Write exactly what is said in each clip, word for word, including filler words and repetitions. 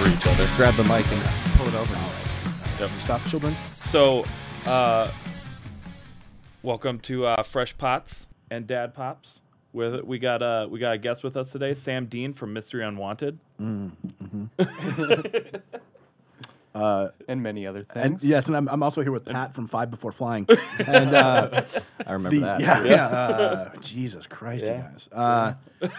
each other. Just grab the mic and pull it over. Yep. Stop, children. So, uh, welcome to uh, Fresh Pots and Dad Pops. With we got uh, we got a guest with us today, Sam Dean from Mystery Unwanted. Mm, mm-hmm. uh, and many other and things. yes, and I'm, I'm also here with Pat from Five Before Flying. And uh, I remember the, that. Yeah, yeah. Uh, Jesus Christ, Yeah. you guys. Uh,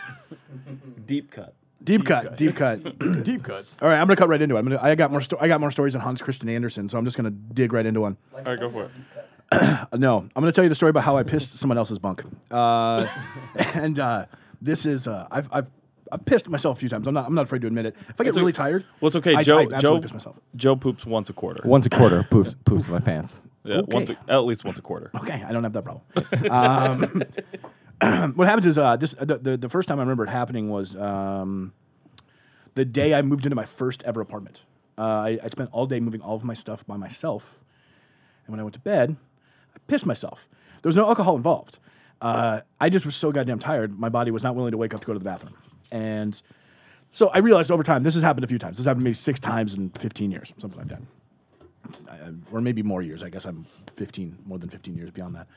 Deep cut. Deep, cut, deep cut, Deep cuts. All right, I'm gonna cut right into it. I'm gonna, I got more. Sto- I got more stories than Hans Christian Andersen, so I'm just gonna dig right into one. All right, go for it. Uh, no, I'm going to tell you the story about how I pissed someone else's bunk. Uh, and uh, this is uh, I've I've I've pissed myself a few times. I'm not I'm not afraid to admit it. If I get It's really okay. tired, Well, it's okay. I, Joe I absolutely Joe piss myself. Joe poops once a quarter. Once a quarter, poops poops my pants. Yeah, Okay. once a, at least once a quarter. Okay, I don't have that problem. um, what happens is uh, this the, the the first time I remember it happening was um, the day I moved into my first ever apartment. Uh, I, I spent all day moving all of my stuff by myself, and when I went to bed, I pissed myself. There was no alcohol involved. Uh, I just was so goddamn tired. My body was not willing to wake up to go to the bathroom, and so I realized over time this has happened a few times. This happened maybe six times in fifteen years, something like that, I, or maybe more years. I guess I'm fifteen, more than fifteen years beyond that.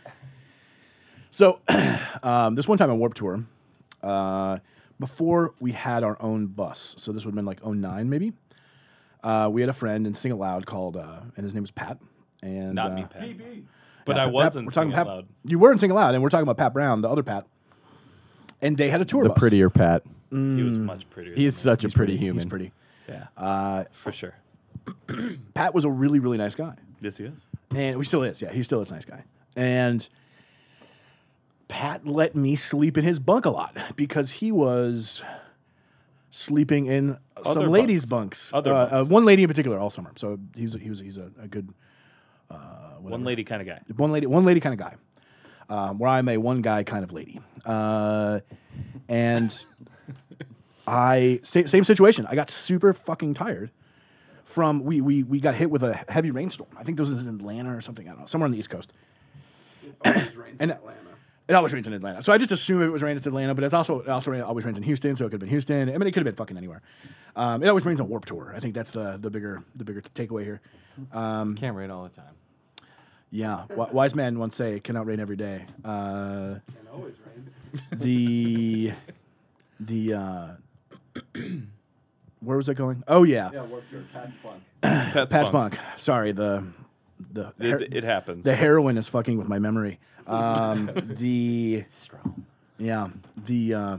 So um, this one time on Warped Tour, uh, before we had our own bus, so this would have been like oh nine maybe, uh, we had a friend in Sing It Loud called, uh, and his name was Pat. And, Not uh, me, Pat. But yeah, I Pat- wasn't we're talking singing Pat- loud. You were in Sing It Loud, and we're talking about Pat Brown, the other Pat. And they had a tour The bus. prettier Pat. He was much prettier. He's than such a He's pretty, pretty. human. He's pretty. me. Yeah, Uh, for sure. Pat was a really, really nice guy. Yes, he is. And he still is. Yeah, he still is a nice guy. And Pat let me sleep in his bunk a lot because he was sleeping in Other some ladies' bunks. bunks. Other uh, bunks. Uh, one lady in particular all summer. So he was he was he's a, a good uh, One whatever. lady kind of guy. one lady one lady kind of guy. Um, where I'm a one guy kind of lady. Uh, and I sa- same situation. I got super fucking tired from we we we got hit with a heavy rainstorm. I think this was in Atlanta or something. I don't know, somewhere on the East Coast. Always rains And- in Atlanta. It always rains in Atlanta, so I just assume it was raining in Atlanta. But it's also it also rain, always rains in Houston, so it could have been Houston. I mean, it could have been fucking anywhere. Um, it always rains on Warped Tour. I think that's the the bigger the bigger takeaway here. Um, Can't rain all the time. yeah, w- wise man once say it cannot rain every day. Uh, And always rain. the the uh, where was I going? Oh yeah, Yeah, Warped Tour. Pat's fun. Pat's, Pat's bunk. Bunk. Sorry, the the It, her- it happens. the heroin is fucking with my memory. Um, the Strong. yeah the uh,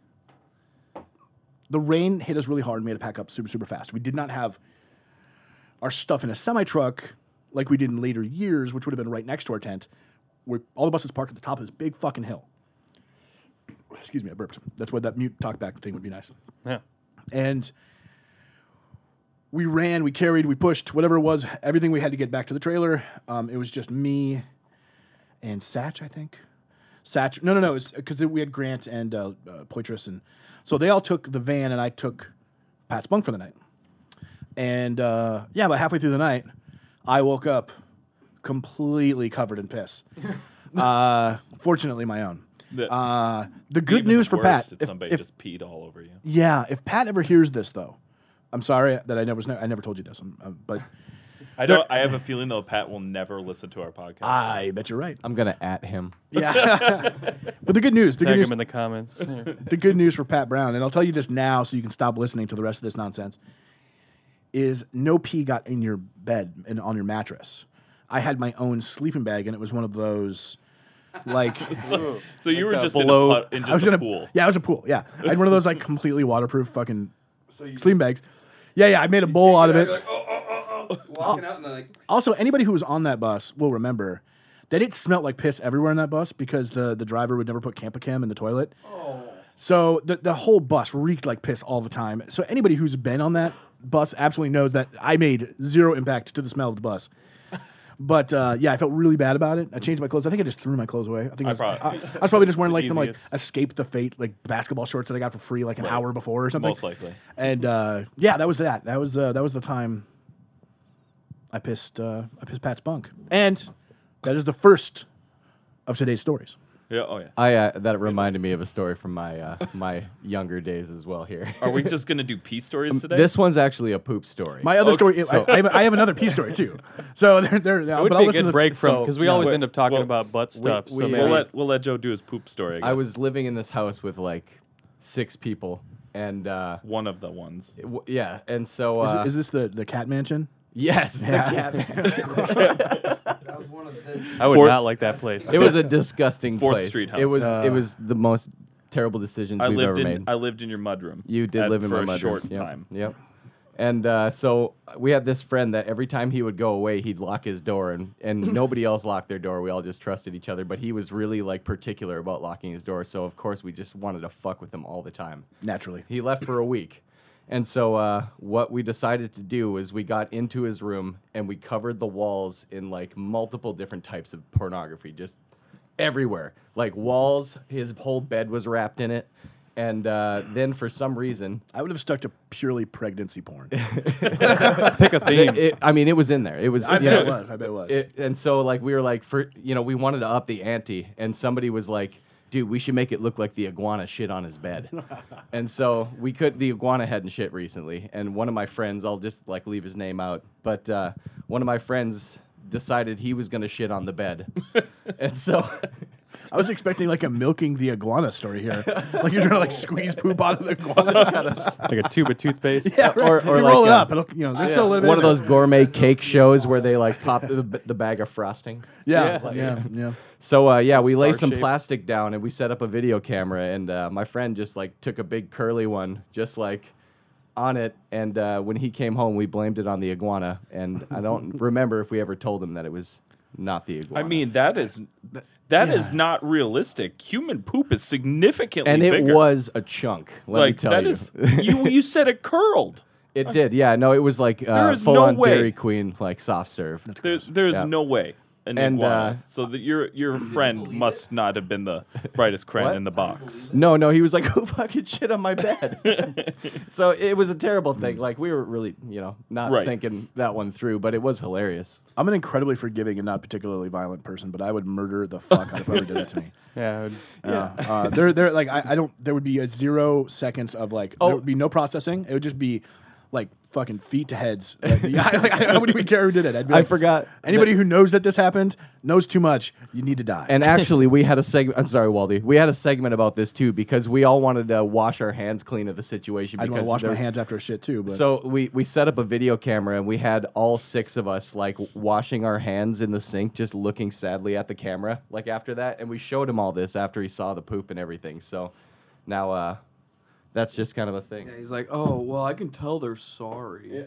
the rain hit us really hard and we had to pack up super super fast. We did not have our stuff in a semi truck like we did in later years, which would have been right next to our tent, where all the buses parked at the top of this big fucking hill. Excuse me, I burped. That's why that mute talkback thing would be nice. Yeah. And we ran, we carried, we pushed, whatever it was, everything we had to get back to the trailer. Um, it was just me and Satch, I think. Satch, no, no, no, it's because we had Grant and uh, uh, Poitras, and so they all took the van, and I took Pat's bunk for the night. And uh, yeah, about halfway through the night, I woke up completely covered in piss. uh, fortunately, my own. The- Uh, the good Even news the for worst Pat, if, if- somebody if- just peed all over you. yeah, if Pat ever hears this, though, I'm sorry that I never I never told you this, um, um, but I don't. I have a feeling though Pat will never listen to our podcast. I bet you're right. I'm gonna at him. Yeah, but the good news, the good Tag news, him in the comments. the good news for Pat Brown, and I'll tell you this now so you can stop listening to the rest of this nonsense, is no pee got in your bed and on your mattress. I had my own sleeping bag, and it was one of those, like, so, so you were the just below- in, a, put- in I just was a in a pool. Yeah, I was a pool. Yeah, I had one of those like completely waterproof fucking So you sleeping bags. Yeah, yeah, I made a bowl out of it. You're like, oh, oh, oh, oh. Walking out and then like, Also, anybody who was on that bus will remember that it smelled like piss everywhere in that bus because the, the driver would never put Campicam in the toilet. oh. So the, the whole bus reeked like piss all the time. So anybody who's been on that bus absolutely knows that I made zero impact to the smell of the bus. But uh, yeah, I felt really bad about it. I changed my clothes. I think I just threw my clothes away. I think I, I was, probably- I, I was probably just wearing like some like easiest. escape the fate like basketball shorts that I got for free like an Right. hour before or something. Most likely. And uh, yeah, that was that. That was uh, that was the time I pissed uh, I pissed Pat's bunk. And that is the first of today's stories. Yeah. Oh yeah. I uh, that reminded me of a story from my uh, my younger days as well. Here, Are we just gonna do pee stories today? this one's actually a poop story. My other Okay, story, so- I, I, have, I have another pee story too. So there, there. It would but be I'll a listen good to break from so- because we yeah. always Wait, end up talking well, about butt stuff. we, so uh, maybe We'll let we'll let Joe do his poop story. I, I guess. was living in this house with like six people, and uh, one of the ones. it w- yeah, and so Is, uh, it- is this the the cat mansion? yes, Yeah. the cat mansion. That was one of the. I would Fourth- not like that place. It was a disgusting Fourth place. Street It was house. it Uh, was the most terrible decisions I we've lived ever in made. I lived in your mudroom. You did at- live in for my a mudroom. short Yep. time. Yep. And uh, so we had this friend that every time he would go away, he'd lock his door, and, and nobody else locked their door. We all just trusted each other. But he was really like particular about locking his door. So of course we just wanted to fuck with him all the time. Naturally. He left for a week. And so uh, what we decided to do is we got into his room and we covered the walls in like multiple different types of pornography, just everywhere. Like walls, his whole bed was wrapped in it. And uh, then for some reason, I would have stuck to purely pregnancy porn. Pick a theme. it, it, I mean, it was in there. It was. I you bet know, it was. I bet it was. It, and so like we were like for you know we wanted to up the ante, and somebody was like, dude, we should make it look like the iguana shit on his bed. And so we could. The iguana hadn't shit recently, and one of my friends, I'll just like leave his name out, but uh, one of my friends decided he was gonna shit on the bed, and so. I was expecting like a milking the iguana story here. Like you're trying to like squeeze poop out of the iguana. like a tube of toothpaste. Yeah, right. Or- or you like, roll it uh, up. It'll, you know, they're still living. One of those gourmet cake shows where they like pop the, the bag of frosting. Yeah, Yeah. yeah, yeah. So uh, yeah, we lay some Star-shaped. plastic down and we set up a video camera, and uh, my friend just like took a big curly one, just like on it. And uh, when he came home, we blamed it on the iguana, and I don't remember if we ever told him that it was not the iguana. I mean, that is that is Yeah. not realistic. Human poop is significantly and it bigger. was a chunk. Let like me tell that you. is you. You said it curled. It did, yeah. No, it was like uh, There is full no on way. Dairy Queen, like soft serve. There's there's Yeah. no way. An And, iguana. uh, so that your your friend must not have been the brightest crayon What? in the box. No, no, he was like, "Who fucking shit on my bed?" So it was a terrible thing. Like we were really, you know, not Right. thinking that one through, but it was hilarious. I'm an incredibly forgiving and not particularly violent person, but I would murder the fuck out of whoever did that to me. Yeah. it would- Yeah. Uh, there, there, like, I, I don't. There would be a zero seconds of like. Oh. There would be no processing. It would just be, like, fucking feet to heads. Like, yeah, I, like, I wouldn't even care who did it. I'd be I like, forgot Anybody that- who knows that this happened knows too much. You need to die. And actually, we had a segment. I'm sorry, Waldy. We had a segment about this too because we all wanted to wash our hands clean of the situation. I'd want because to wash my there- hands after a shit too. But So we we set up a video camera and we had all six of us like washing our hands in the sink, just looking sadly at the camera. Like after that, and we showed him all this after he saw the poop and everything. So now uh, that's just kind of a thing. Yeah, he's like, oh, well, I can tell they're sorry.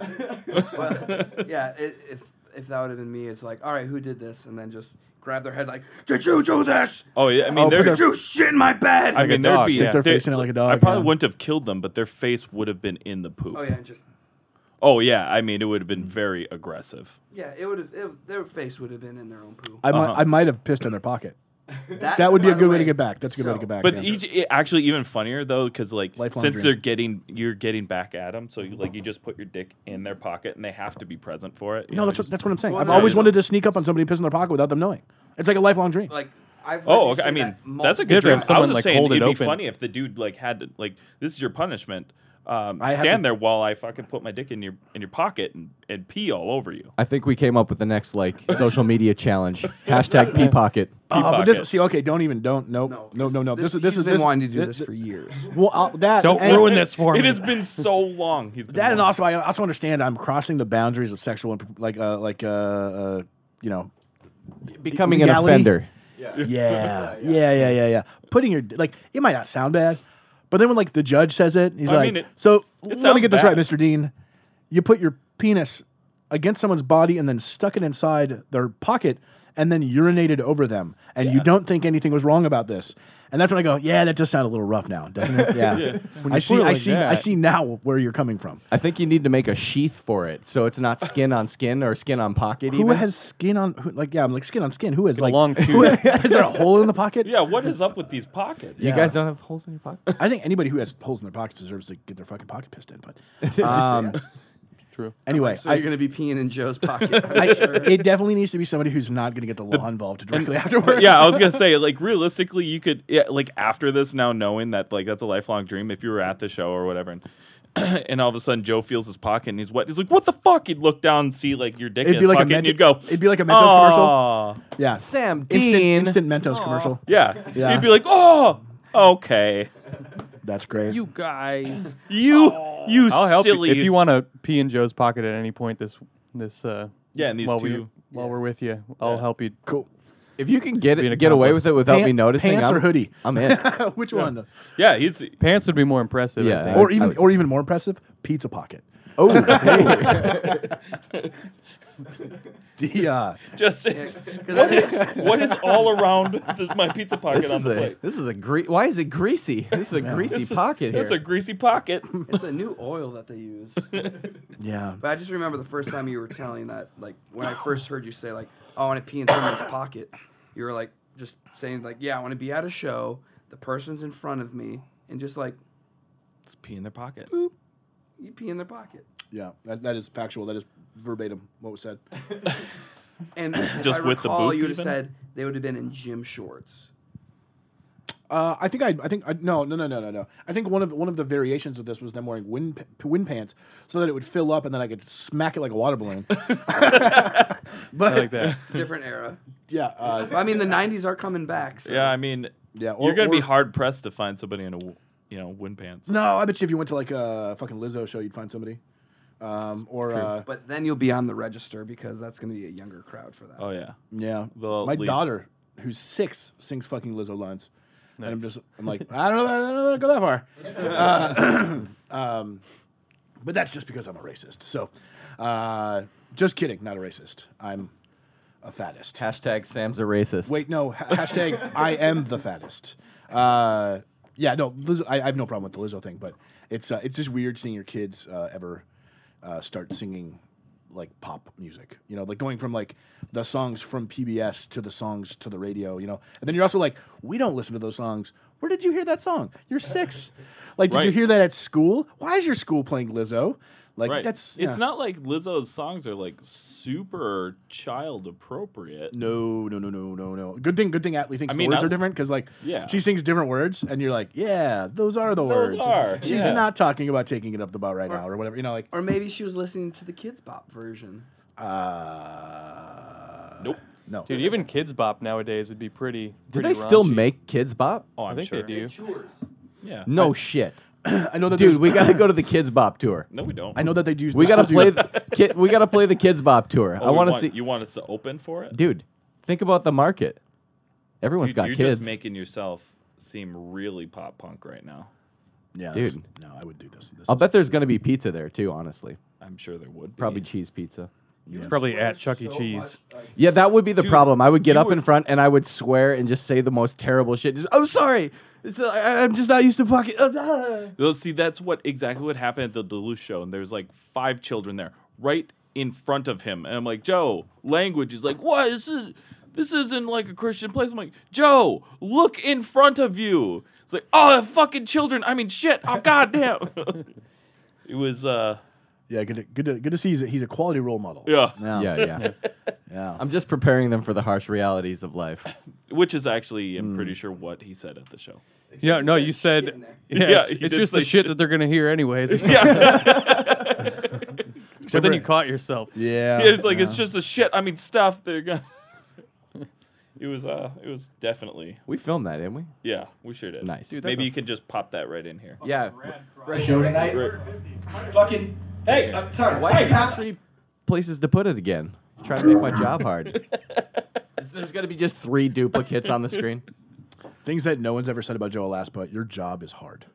But, yeah, it, if if that would have been me, it's like, all right, who did this? And then just grab their head like, did you do this? Oh yeah, I mean, Oh, there. but Did you shit in my bed? I Like a mean, there'd dog, be stick their there- face in it like a dog, I probably yeah. wouldn't have killed them, but their face would have been in the poop. oh, yeah, just, Oh yeah, I mean, it would have been very aggressive. yeah, it would have, their face would have been in their own poo. I might, Uh-huh. I might have pissed in their pocket. That would be by a the good way to get back. That's a good way to so- get back. But yeah. each, it, actually, even funnier though, because like Lifelong since dream. they're getting, you're getting back at them, so you like you just put your dick in their pocket, and they have to be present for it. you no, know, that's what, just- that's what I'm saying. Well, I've no, always it's- wanted to sneak up on somebody and piss in their pocket without them knowing. It's like a lifelong dream. Like, I've heard Oh, you okay. say I mean, that that's a multiple good Good to dream. have I someone, was just like, saying, hold it it'd be open. funny if the dude like had to, like, this is your punishment. Um, I have stand to- there while I fucking put my dick in your in your pocket and, and pee all over you. I think we came up with the next like social media challenge. Hashtag pee pocket. Oh, but pocket. this, see, okay, don't even, don't, nope, No, no, no, no. This, This, is this he's is been this, wanting to do this, this for years. Well, uh, that Don't and, ruin this for It me. has been so long. He's been That and wanting- also, I also understand I'm crossing the boundaries of sexual, and like, uh, like, uh, uh, you know, Becoming an legality? offender. Yeah, yeah, yeah, yeah, yeah. Putting your like, it might not sound bad, but then when like the judge says it, he's I like, mean, it- "So it let me sounds get this bad. right, Mister Dean. You put your penis against someone's body and then stuck it inside their pocket and then urinated over them, and you don't think anything was wrong about this." And that's when I go, "Yeah, that does sound a little rough now, doesn't it?" Yeah. When I you see, put it I like see, I that. see now where you're coming from. I think you need to make a sheath for it, so it's not skin on skin or skin on pocket. Who even. has skin on? Who, like, yeah, I'm like skin on skin. Who is a like? long who, is there a hole in the pocket? Yeah, what is up with these pockets? You Yeah. guys don't have holes in your pocket? I think anybody who has holes in their pockets deserves to get their fucking pocket pissed in. But um, True. Anyway, So I, you're gonna be peeing in Joe's pocket. I'm I, sure. it definitely needs to be somebody who's not going to get the law involved directly afterwards. Yeah, I was gonna say, like, realistically, you could, yeah, like, after this, now knowing that, like, that's a lifelong dream. If you were at the show or whatever, and and all of a sudden Joe feels his pocket and he's wet, he's like, "What the fuck?" He'd look down and see like your dick It'd in be his like a pocket, and Mentos- you'd go, it'd be like a Mentos commercial. "Aw." Yeah, Sam instant, Dean. instant Mentos commercial. Yeah. Yeah. You'd be like, "Oh, okay, That's great. You guys. you, you I'll help silly." you if you want to pee in Joe's pocket at any point. This this uh Yeah, and these while two. we while we're with you, I'll Yeah. help you. Cool. If you can get Being it, a get away accomplice. with it without me Pant- noticing, pants I'm, or hoodie? I'm in. Which one? Yeah, he's Pants would be more impressive. Yeah, I think. Or I even, would or even more impressive, pizza pocket. Oh, The uh, just. Because What is, what is all around the, my pizza pocket this on is the a plate? this is a gre- Why is it greasy? This is a greasy It's a- pocket here. It's a greasy pocket. it's a new oil that they use. yeah, But I just remember the first time you were telling that, like when I first heard you say, like, oh, I want to pee in someone's pocket. You were like just saying, like, yeah, I want to be at a show. The person's in front of me, and just like Just pee in their pocket. you pee in their pocket. yeah. That, that is factual. That is verbatim what was said. And if Just I with the recall, boot you would have even? said they would have been in gym shorts. Uh, I think I, I think I, no, no, no, no, no, no. I think one of one of the variations of this was them wearing wind p- wind pants so that it would fill up and then I could smack it like a water balloon. But I like that. Different era. yeah, uh, Well, I mean, the nineties are coming back. So. Yeah, I mean, yeah. Or, you're gonna or- be hard pressed to find somebody in a, w- you know, wind pants. No, I bet you if you went to like a fucking Lizzo show, you'd find somebody. Um, or uh, But then you'll be on the register because that's going to be a younger crowd for that. Oh yeah. yeah, They'll my leave. daughter, who's six, sings fucking Lizzo lines. And I'm Nice. just, I'm like, I don't know, that, I don't know that I go that far. Uh, um, but that's just because I'm a racist. So, uh, just kidding, not a racist. I'm a fattest. Hashtag Sam's a racist. Wait, no, ha- hashtag I am the fattest. Uh, yeah, no, Lizzo, I, I have no problem with the Lizzo thing, but it's uh, it's just weird seeing your kids uh, ever uh, start singing like pop music, you know, like going from like the songs from P B S to the songs to the radio, you know, and then you're also like, we don't listen to those songs. Where did you hear that song? You're six. Like, did you Right. hear that at school? Why is your school playing Lizzo? Like, Right. that's It's yeah. not like Lizzo's songs are like super child appropriate. No, no, no, no, no, no. Good thing, good thing. Atlee thinks I mean, the words I- are different because, like, Yeah. she sings different words, and you're like, yeah, those are the Those words. are, She's yeah. not talking about taking it up the butt right now or whatever. You know, like, Or maybe she was listening to the Kids Bop version. uh, Nope. no. Dude, even Kids Bop nowadays would be pretty. Do pretty they still raunchy. make Kids Bop? Oh, I I'm think sure. they do. Yours. Yeah. No shit, I know that. dude. there's- We gotta go to the Kids Bop tour. No, we don't. I know that they do. We they gotta still play. do- The, kid, we gotta play the Kids Bop tour. Oh, I we want to see, You want us to open for it? dude. Think about the market. Everyone's Dude, got you're kids, just making yourself seem really pop punk right now. Yeah, Dude. that's- No, I would do this. this I'll is- bet there's gonna be pizza there too. Honestly, I'm sure there would be. probably cheese pizza. It's probably at Chuck E. Cheese. Yeah, that would be the Dude, problem. I would get you up would- in front and I would swear and just say the most terrible shit. Just, oh, sorry. It's, uh, I, I'm just not used to fucking. Uh, uh." Well, see, that's what exactly what happened at the Duluth show, and there's like five children there, right in front of him, and I'm like, Joe, language is like, what? This is this isn't like a Christian place. I'm like, Joe, look in front of you. It's like, oh, fucking children. I mean, shit. Oh, goddamn. It was, uh, Yeah, good. To, good. To, good to see. He's a, he's a quality role model. yeah, Yeah. Yeah, yeah. Yeah. I'm just preparing them for the harsh realities of life. which is actually, I'm Hmm. pretty sure what he said at the show. Yeah, no, you shit in said. there. Yeah, Yeah, it's, he it's did just the say shit shit. that they're gonna hear anyways. or something. Yeah, But then you caught yourself. Yeah. it's like yeah. it's just the shit. I mean, stuff. They're gonna. It was, uh, it was definitely, We filmed that, didn't we? yeah, we sure did. Nice. Dude, that's Maybe a- you can just pop that right in here. Yeah. show tonight. Fucking. Hey, I'm sorry. Why do you have three places to put it again? You're trying to make my job hard. Is- There's gonna be just three duplicates on the screen. Things that no one's ever said about Joe Alaspa. Your job is hard.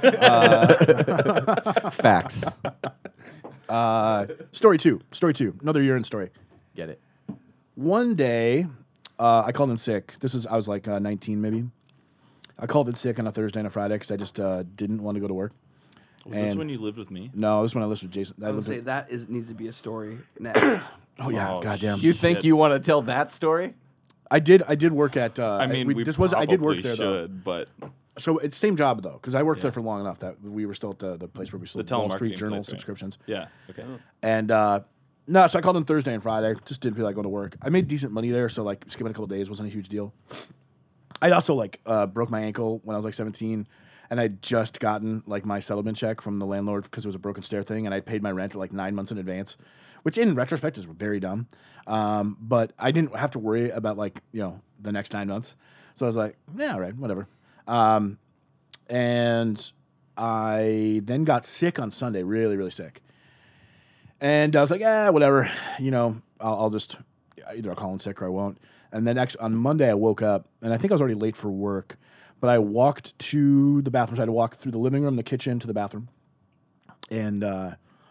Facts. Uh, story two. Story two. Another urine story. Get it. One day, uh, I called in sick. This is I was like uh, nineteen maybe. I called in sick on a Thursday and a Friday because I just uh, didn't want to go to work. was this and- when you lived with me? No, this is when I lived with Jason. I I would lived say with, that is needs to be a story next. oh yeah, Oh, goddamn. You think Shit. you want to tell that story? I did. I did work at. Uh, I mean, we, we this was. I did work probably there though. should, but So it's same job though, because I worked Yeah. there for long enough that we were still at the, the place where we sold The Wall Street telemarketing Journal place, right? subscriptions. Yeah. Okay. And uh, no, so I called in Thursday and Friday. Just didn't feel like going to work. I made decent money there, so like skipping a couple days wasn't a huge deal. I also like uh, broke my ankle when I was like seventeen, and I'd just gotten like my settlement check from the landlord because it was a broken stair thing, and I paid my rent like nine months in advance, which in retrospect is very dumb. Um, but I didn't have to worry about like you know the next nine months, so I was like, yeah, all right, whatever. Um, and I then got sick on Sunday, really, really sick. And I was like, ah, whatever, you know, I'll, I'll just either I'll call in sick or I won't. And then actually on Monday I woke up and I think I was already late for work, but I walked to the bathroom. So I had to walk through the living room, the kitchen, to the bathroom, and uh,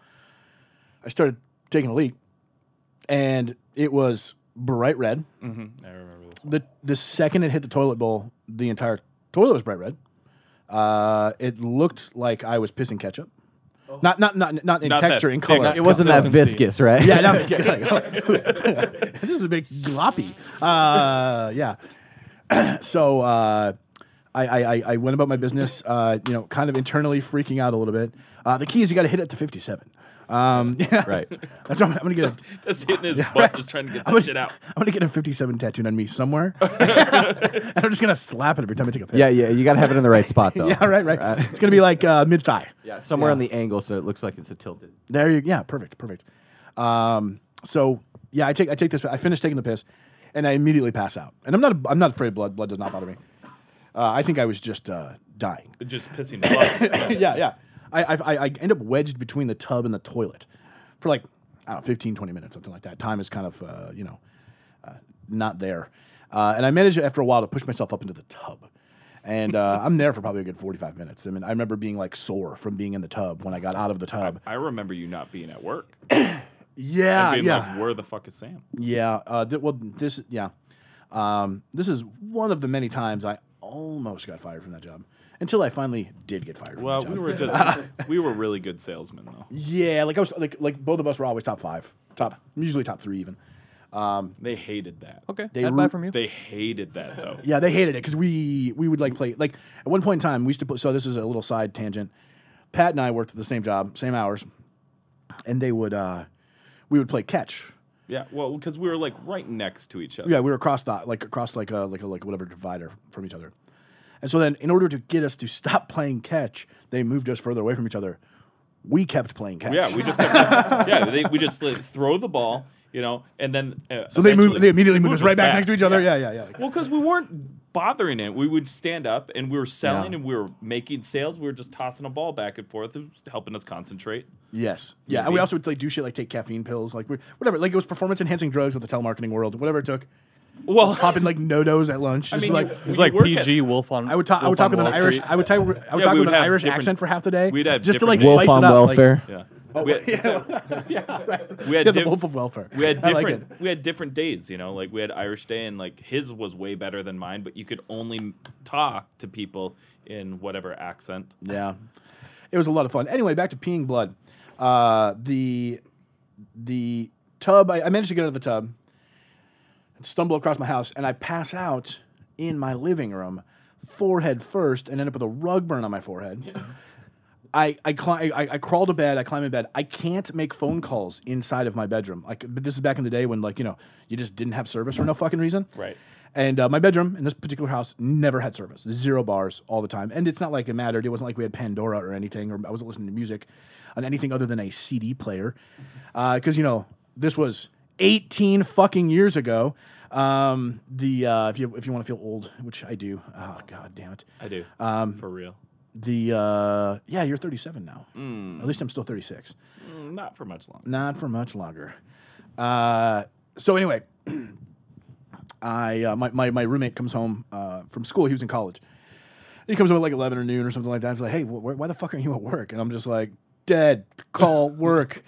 I started taking a leak, and it was bright red. Mm-hmm. I remember this. One. The the second it hit the toilet bowl, the entire toilet was bright red. Uh, it looked like I was pissing ketchup. Oh. Not not not not in Not that texture, in thick. color. It wasn't that Consistency. viscous, right? Yeah, no, it's like, this is a big gloppy. Uh, yeah. so uh, I, I I went about my business, uh, you know, kind of internally freaking out a little bit. Uh, the key is you got to hit it to fifty-seven. Um, yeah, Right. That's what I'm, I'm gonna get. A, Just hitting his Yeah, butt, right. just trying to get I'm that gonna, shit out. I'm gonna get a fifty-seven tattooed on me somewhere, and I'm just gonna slap it every time I take a piss. Yeah, yeah. You got to have it in the right spot, though. yeah, right, right. It's gonna be like uh, mid thigh. Yeah, somewhere Yeah. on the angle so it looks like it's a tilted. There you, yeah, perfect, perfect. Um, so yeah, I take I take this. I finish taking the piss, and I immediately pass out. And I'm not I'm not afraid of blood. Blood does not bother me. Uh, I think I was just uh, dying. Just pissing blood. yeah, yeah. I, I I I end up wedged between the tub and the toilet for like I don't know, fifteen, twenty minutes, something like that. Time is kind of uh, you know uh, not there, uh, and I managed after a while to push myself up into the tub. And uh, I'm there for probably a good forty-five minutes. I mean, I remember being like sore from being in the tub when I got out of the tub. I remember you not being at work. Yeah, and being yeah. like, where the fuck is Sam? Yeah. Uh, th- well, this, yeah. Um, this is one of the many times I almost got fired from that job until I finally did get fired. Well, from that we job. were just we were really good salesmen though. Yeah, like I was like like both of us were always top five, top usually top three even. They hated that. Okay, They I'd buy root- from you. They hated that though. Yeah, they hated it because we we would like play like at one point in time we used to put. So this is a little side tangent. Pat and I worked at the same job, same hours, and they would uh, we would play catch. Yeah, well, because we were like right next to each other. Yeah, we were across the like across like a like a like whatever divider from each other. And so then in order to get us to stop playing catch, they moved us further away from each other. We kept playing catch. Yeah, we just kept, yeah, they, we just like, throw the ball, you know, and then uh, so they moved eventually they immediately moved us right back, next to each other. Yeah. Yeah, yeah, yeah. Well, because we weren't bothering it. We would stand up and we were selling Yeah. and we were making sales. We were just tossing a ball back and forth. It was helping us concentrate. Yes. Yeah, and Maybe. we also would like do shit like take caffeine pills, like we- whatever. Like it was performance enhancing drugs with the telemarketing world, whatever it took. Well, Popping like no-dos at lunch. I Just mean, like you- It's when like you work P G at- Wolf on. I would talk. I would Wolf talk on with an Wall Irish. Street. I would type. I would Yeah, talk we with would an have Irish different- accent for half the day. We'd have just to like different- spice Wolf it on up. like- welfare. yeah. Oh, we had, yeah, yeah, right. we had yeah, the diff- wolf of welfare. we had I like different it. we had different days, you know, like we had Irish Day and like his was way better than mine, but you could only m- talk to people in whatever accent. Yeah, it was a lot of fun. Anyway, back to peeing blood. Uh, the the tub. I, I managed to get out of the tub, and stumble across my house, and I pass out in my living room, forehead first, and end up with a rug burn on my forehead. I I, cli- I I crawl to bed. I climb in bed. I can't make phone calls inside of my bedroom. Like, but this is back in the day when like you know you just didn't have service for no fucking reason. Right. And uh, my bedroom in this particular house never had service. Zero bars all the time. And it's not like it mattered. It wasn't like we had Pandora or anything, or I wasn't listening to music on anything other than a C D player. Because, you know, this was eighteen fucking years ago. Um, the uh, if you if you want to feel old, which I do. Oh, God damn it. I do. Um, for real. The, uh, yeah, you're thirty-seven now. Mm. At least I'm still thirty-six. Mm, not for much longer. Not for much longer. Uh, so anyway, I uh, my, my my roommate comes home uh, from school. He was in college. He comes home at like eleven or noon or something like that. He's like, "Hey, wh- wh- why the fuck aren't you at work?" And I'm just like, "Dead. Call work."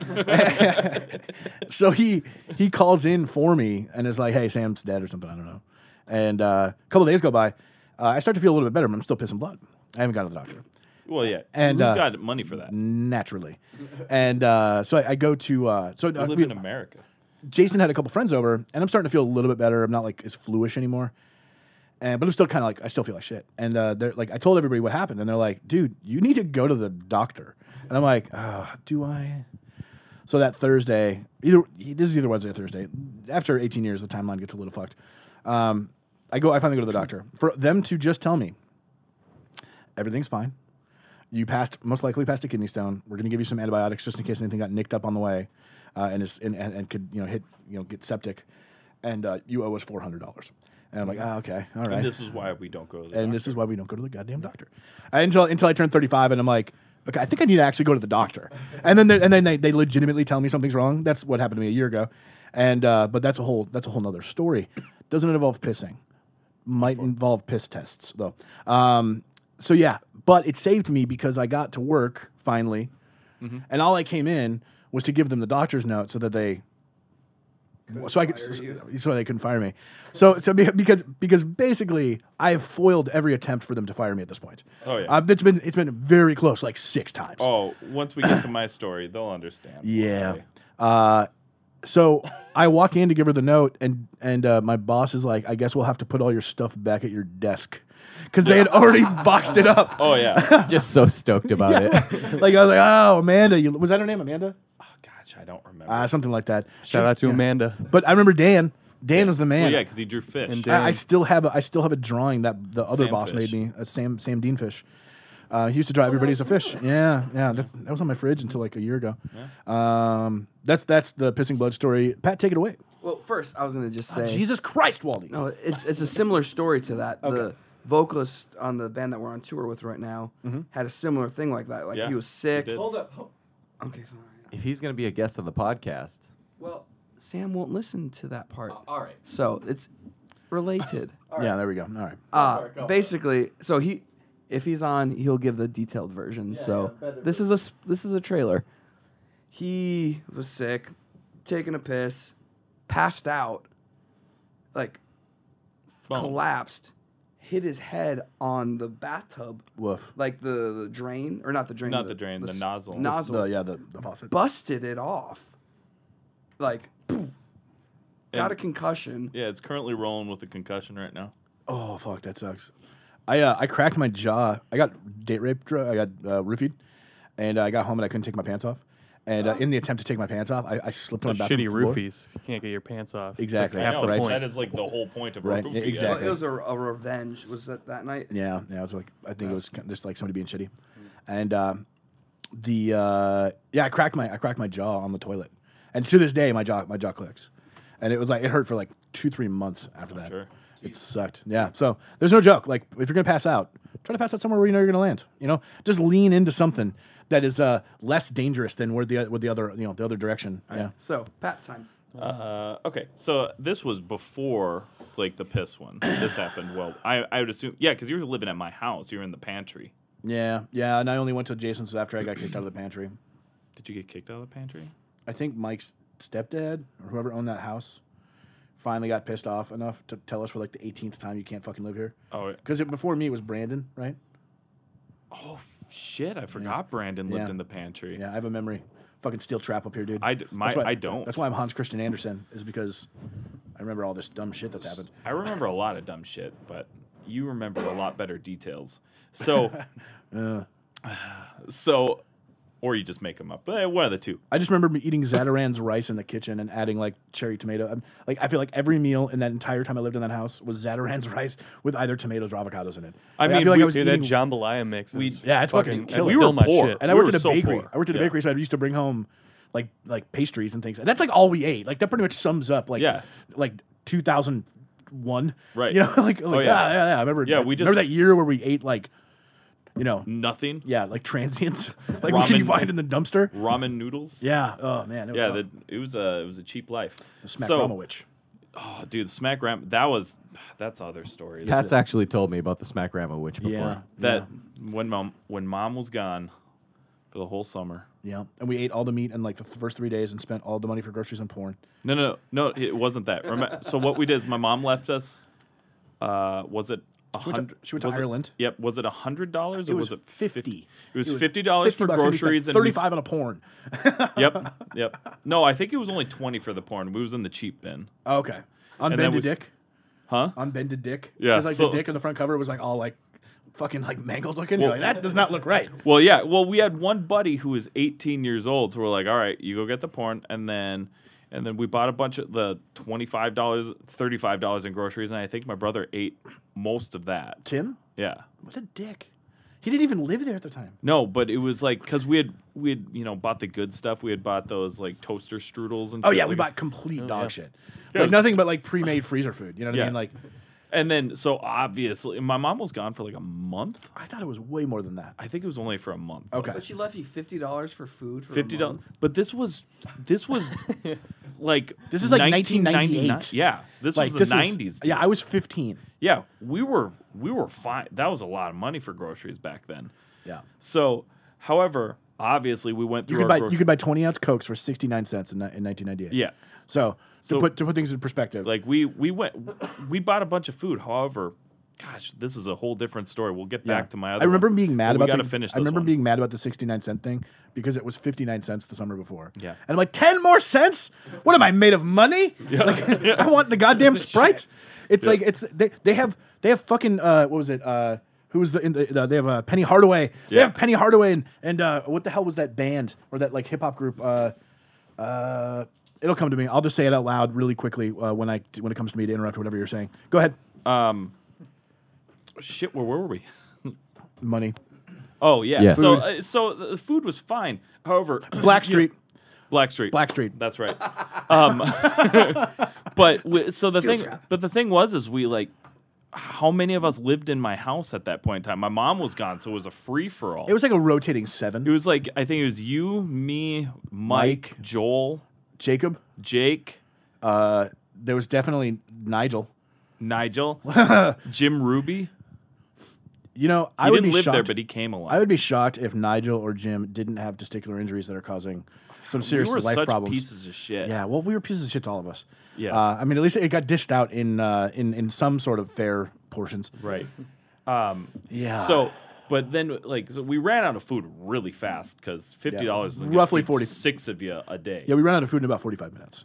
So he he calls in for me and is like, "Hey, Sam's dead" or something. I don't know. And uh, a couple of days go by. Uh, I start to feel a little bit better, but I'm still pissing blood. I haven't gone to the doctor. Well, yeah. And, Who's uh, got money for that? Naturally. And uh, so I, I go to uh, so We uh, live we- in America. Jason had a couple friends over, and I'm starting to feel a little bit better. I'm not like as fluish anymore. And but I'm still kind of like I still feel like shit. And uh, they're like I told everybody what happened, and they're like, dude, you need to go to the doctor. And I'm like, oh, do I? So that Thursday, either this is either Wednesday or Thursday. After eighteen years, the timeline gets a little fucked. Um, I go. I finally go to the doctor for them to just tell me everything's fine. You passed, most likely passed a kidney stone. We're going to give you some antibiotics just in case anything got nicked up on the way, uh, and, is, and, and and could you know hit you know get septic, and uh, you owe us four hundred dollars. And I'm like, ah, okay, all right. And this is why we don't go to the and doctor. this is why we don't go to the goddamn doctor. I, until until I turned thirty-five, and I'm like, okay, I think I need to actually go to the doctor. And then they- and then they, they legitimately tell me something's wrong. That's what happened to me a year ago. And uh, but that's a whole that's a whole nother story. Doesn't involve pissing. Might involve piss tests though. Um, so yeah, but it saved me because I got to work finally, Mm-hmm. and all I came in was to give them the doctor's note so that they. So I could, fire so, you. so they couldn't fire me. So, so be- because because basically I have foiled every attempt for them to fire me at this point. Oh, yeah. um, it's been it's been very close, like six times. Oh, once we get to my story, they'll understand. Yeah. why. Uh, so I walk in to give her the note, and and uh, my boss is like, "I guess we'll have to put all your stuff back at your desk," because they had already boxed it up. Oh yeah. Just so stoked about it. Like I was like, "Oh, Amanda, you, was that her name, Amanda?" Oh gosh, I don't remember. Uh, something like that. Shout out to Yeah. Amanda. But I remember Dan. Dan was the man. well, yeah, because he drew fish. And I, I Dan. still have a, I still have a drawing that the other Sam boss Fish. made me. A Sam Sam Dean fish. Uh, he used to draw everybody as a fish. Yeah, yeah. That, that was on my fridge until like a year ago. Um, that's that's the pissing blood story. Pat, take it away. Well, first I was gonna just say, Jesus Christ, Waldy. no, it's it's a similar story to that. The Okay. vocalist on the band that we're on tour with right now had a similar thing like that. Like Yeah, he was he sick. did. Hold up. hold- Okay, fine. If he's going to be a guest on the podcast. Well, Sam won't listen to that part, All right. so it's related. Yeah, there we go. All right. Uh, for it, go for it. basically, so he, if he's on, he'll give the detailed version. so yeah, better this is a s- this is a trailer. He was sick, taking a piss, passed out, like Boom. collapsed, hit his head on the bathtub, Woof. like the, the drain or not the drain, Not the drain, the s- nozzle. nozzle, The, yeah, the, the faucet. busted it off, like poof, got And- a concussion. Yeah, it's currently rolling with a concussion right now. Oh fuck, that sucks. I uh, I cracked my jaw. I got date raped. I got uh, roofied, and I got home and I couldn't take my pants off. And uh, in the attempt to take my pants off, I, I slipped on Those the shitty bathroom floor. roofies. If you can't get your pants off. It's Exactly. Like I half know, the right. point. that is like the whole point of Right, a roofie. yeah, yeah. exactly. It was a, a revenge. Was that that night? Yeah, yeah. I was like, I think it was kind of just like somebody being shitty, and uh, the uh, yeah, I cracked my I cracked my jaw on the toilet, and to this day my jaw my jaw clicks, and it was like it hurt for like two three months after that. sure. It sucked. Yeah. So there's no joke. Like if you're gonna pass out, try to pass out somewhere where you know you're gonna land. You know, just lean into something that is uh, less dangerous than where the where the other you know the other direction. Yeah. So Pat's time. Uh, okay, so this was before like the piss one. This happened. Well, I, I would assume, yeah, because you were living at my house. You were in the pantry. Yeah. Yeah. And I only went to Jason's after I got kicked out of the pantry. Did you get kicked out of the pantry? I think Mike's stepdad or whoever owned that house finally got pissed off enough to tell us for like the eighteenth time you can't fucking live here. Oh, Because before me it was Brandon, right? oh shit! I forgot Brandon lived Yeah. in the pantry. Yeah, I have a memory. Fucking steel trap up here, dude. I d- my- That's why- I don't. That's why I'm Hans Christian Andersen, is because I remember all this dumb shit that's happened. I remember a lot of dumb shit, but you remember a lot better details. So, Uh, so, or you just make them up. Eh, one of the two. I just remember me eating Zataran's rice in the kitchen and adding like cherry tomato. I'm, like I feel like every meal in that entire time I lived in that house was Zataran's rice with either tomatoes or avocados in it. I Like, mean, feel like we- I was Dude, eating, that jambalaya mix We- is Yeah, it's fucking that's killer. We still were my poor. shit. and I we worked were at a so bakery. poor. I worked at a Yeah. bakery, so I used to bring home like like pastries and things. And that's like all we ate. Like that pretty much sums up like Yeah. like two thousand one. Right. You know, like, like Oh, yeah. yeah. yeah, yeah, I remember. Yeah, like, we remember just- that year where we ate like, you know, Nothing. yeah, like transients. Like what can you Ramen. find in the dumpster? Ramen noodles. Yeah. Oh man. It was Yeah, rough. the, it was a it was a cheap life. Smack so, Ramowich. oh, dude, the Smack Ram. That was that's other stories. Pat's actually told me about the Smack Rama witch before. Yeah. that when mom when mom was gone for the whole summer. Yeah. And we ate all the meat in like the first three days and spent all the money for groceries and porn. No, no, no, it wasn't that. Remember, so what we did is my mom left us. Uh, was it a She went to- hundred? she went to was it- Ireland. Yep. Was it a hundred dollars or It was, was it fifty. It was It was fifty dollars for bucks and we spent groceries and we s- thirty-five on a porn. Yep, yep. No, I think it was only twenty for the porn. We was in the cheap bin. Okay. On And then bended we s- dick. Huh? Unbended dick. Yeah, Because like so- the dick on the front cover was like all like fucking like mangled looking. You're Well- like, that does not look right. Well, yeah. Well, we had one buddy who was eighteen years old, so we're like, all right, you go get the porn, and then, and then we bought a bunch of the twenty-five dollars, thirty-five dollars in groceries, and I think my brother ate most of that. Tim? Yeah. What a dick. He didn't even live there at the time. No, but it was like because we had we had you know bought the good stuff. We had bought those like toaster strudels and. Oh shit yeah, we like- bought complete dog yeah. shit. Yeah, Like it was- nothing but like pre-made freezer food. You know what I Yeah. mean? Like And then so obviously my mom was gone for like a month. I thought it was way more than that. I think it was only for a month. Okay. But she left you fifty dollars for food. For Fifty a dollars. month? But this was this was like This is like nineteen ninety-nine. nineteen ninety-eight. Yeah, this Like was the this nineties. is, yeah, I was fifteen. Yeah, we were we were fine. That was a lot of money for groceries back then. Yeah. So, however, obviously we went You through could our buy grocery- you could buy twenty ounce Cokes for sixty-nine cents in, ni- in nineteen ninety-eight. Yeah. So, So- to put to put things in perspective, Like we we went we bought a bunch of food. However, gosh, this is a whole different story. We'll get yeah. back to my other I remember one. being mad But about we gotta the, finish I this remember one. being mad about the sixty-nine cent thing because it was fifty-nine cents the summer before. Yeah. And I'm like, ten more cents? What am I made of money? Like, I want the goddamn Sprites. It's like it's they they have they have fucking uh what was it? Uh who was the, in the uh, they have uh, Penny Hardaway. They Yeah. have Penny Hardaway and, and uh what the hell was that band or that like hip hop group uh uh it'll come to me. I'll just say it out loud really quickly uh, when I when it comes to me to interrupt whatever you're saying. Go ahead. Shit, where were we? Money. Oh yeah. Yeah. So Food. uh, so the food was fine. However, Blackstreet. Black Street. Black Street. That's right. Um, but we, so the Steel thing, trap. but the thing was, is we like, how many of us lived in my house at that point in time? My mom was gone, so it was a free for all. It was like a rotating seven. It was like I think it was you, me, Mike, Mike. Joel, Jacob. Jake, Uh, there was definitely Nigel. Nigel, Jim Ruby. You know, He I would didn't be live shocked. there, but he came along. I would be shocked if Nigel or Jim didn't have testicular injuries that are causing some we serious were life such problems. pieces of shit. Yeah, well, we were pieces of shit to all of us. Yeah. Uh, I mean, at least it got dished out in uh, in in some sort of fair portions. Right. Yeah. So, but then like so we ran out of food really fast because fifty dollars is gonna Roughly feed forty. six of you a day. yeah, we ran out of food in about forty-five minutes.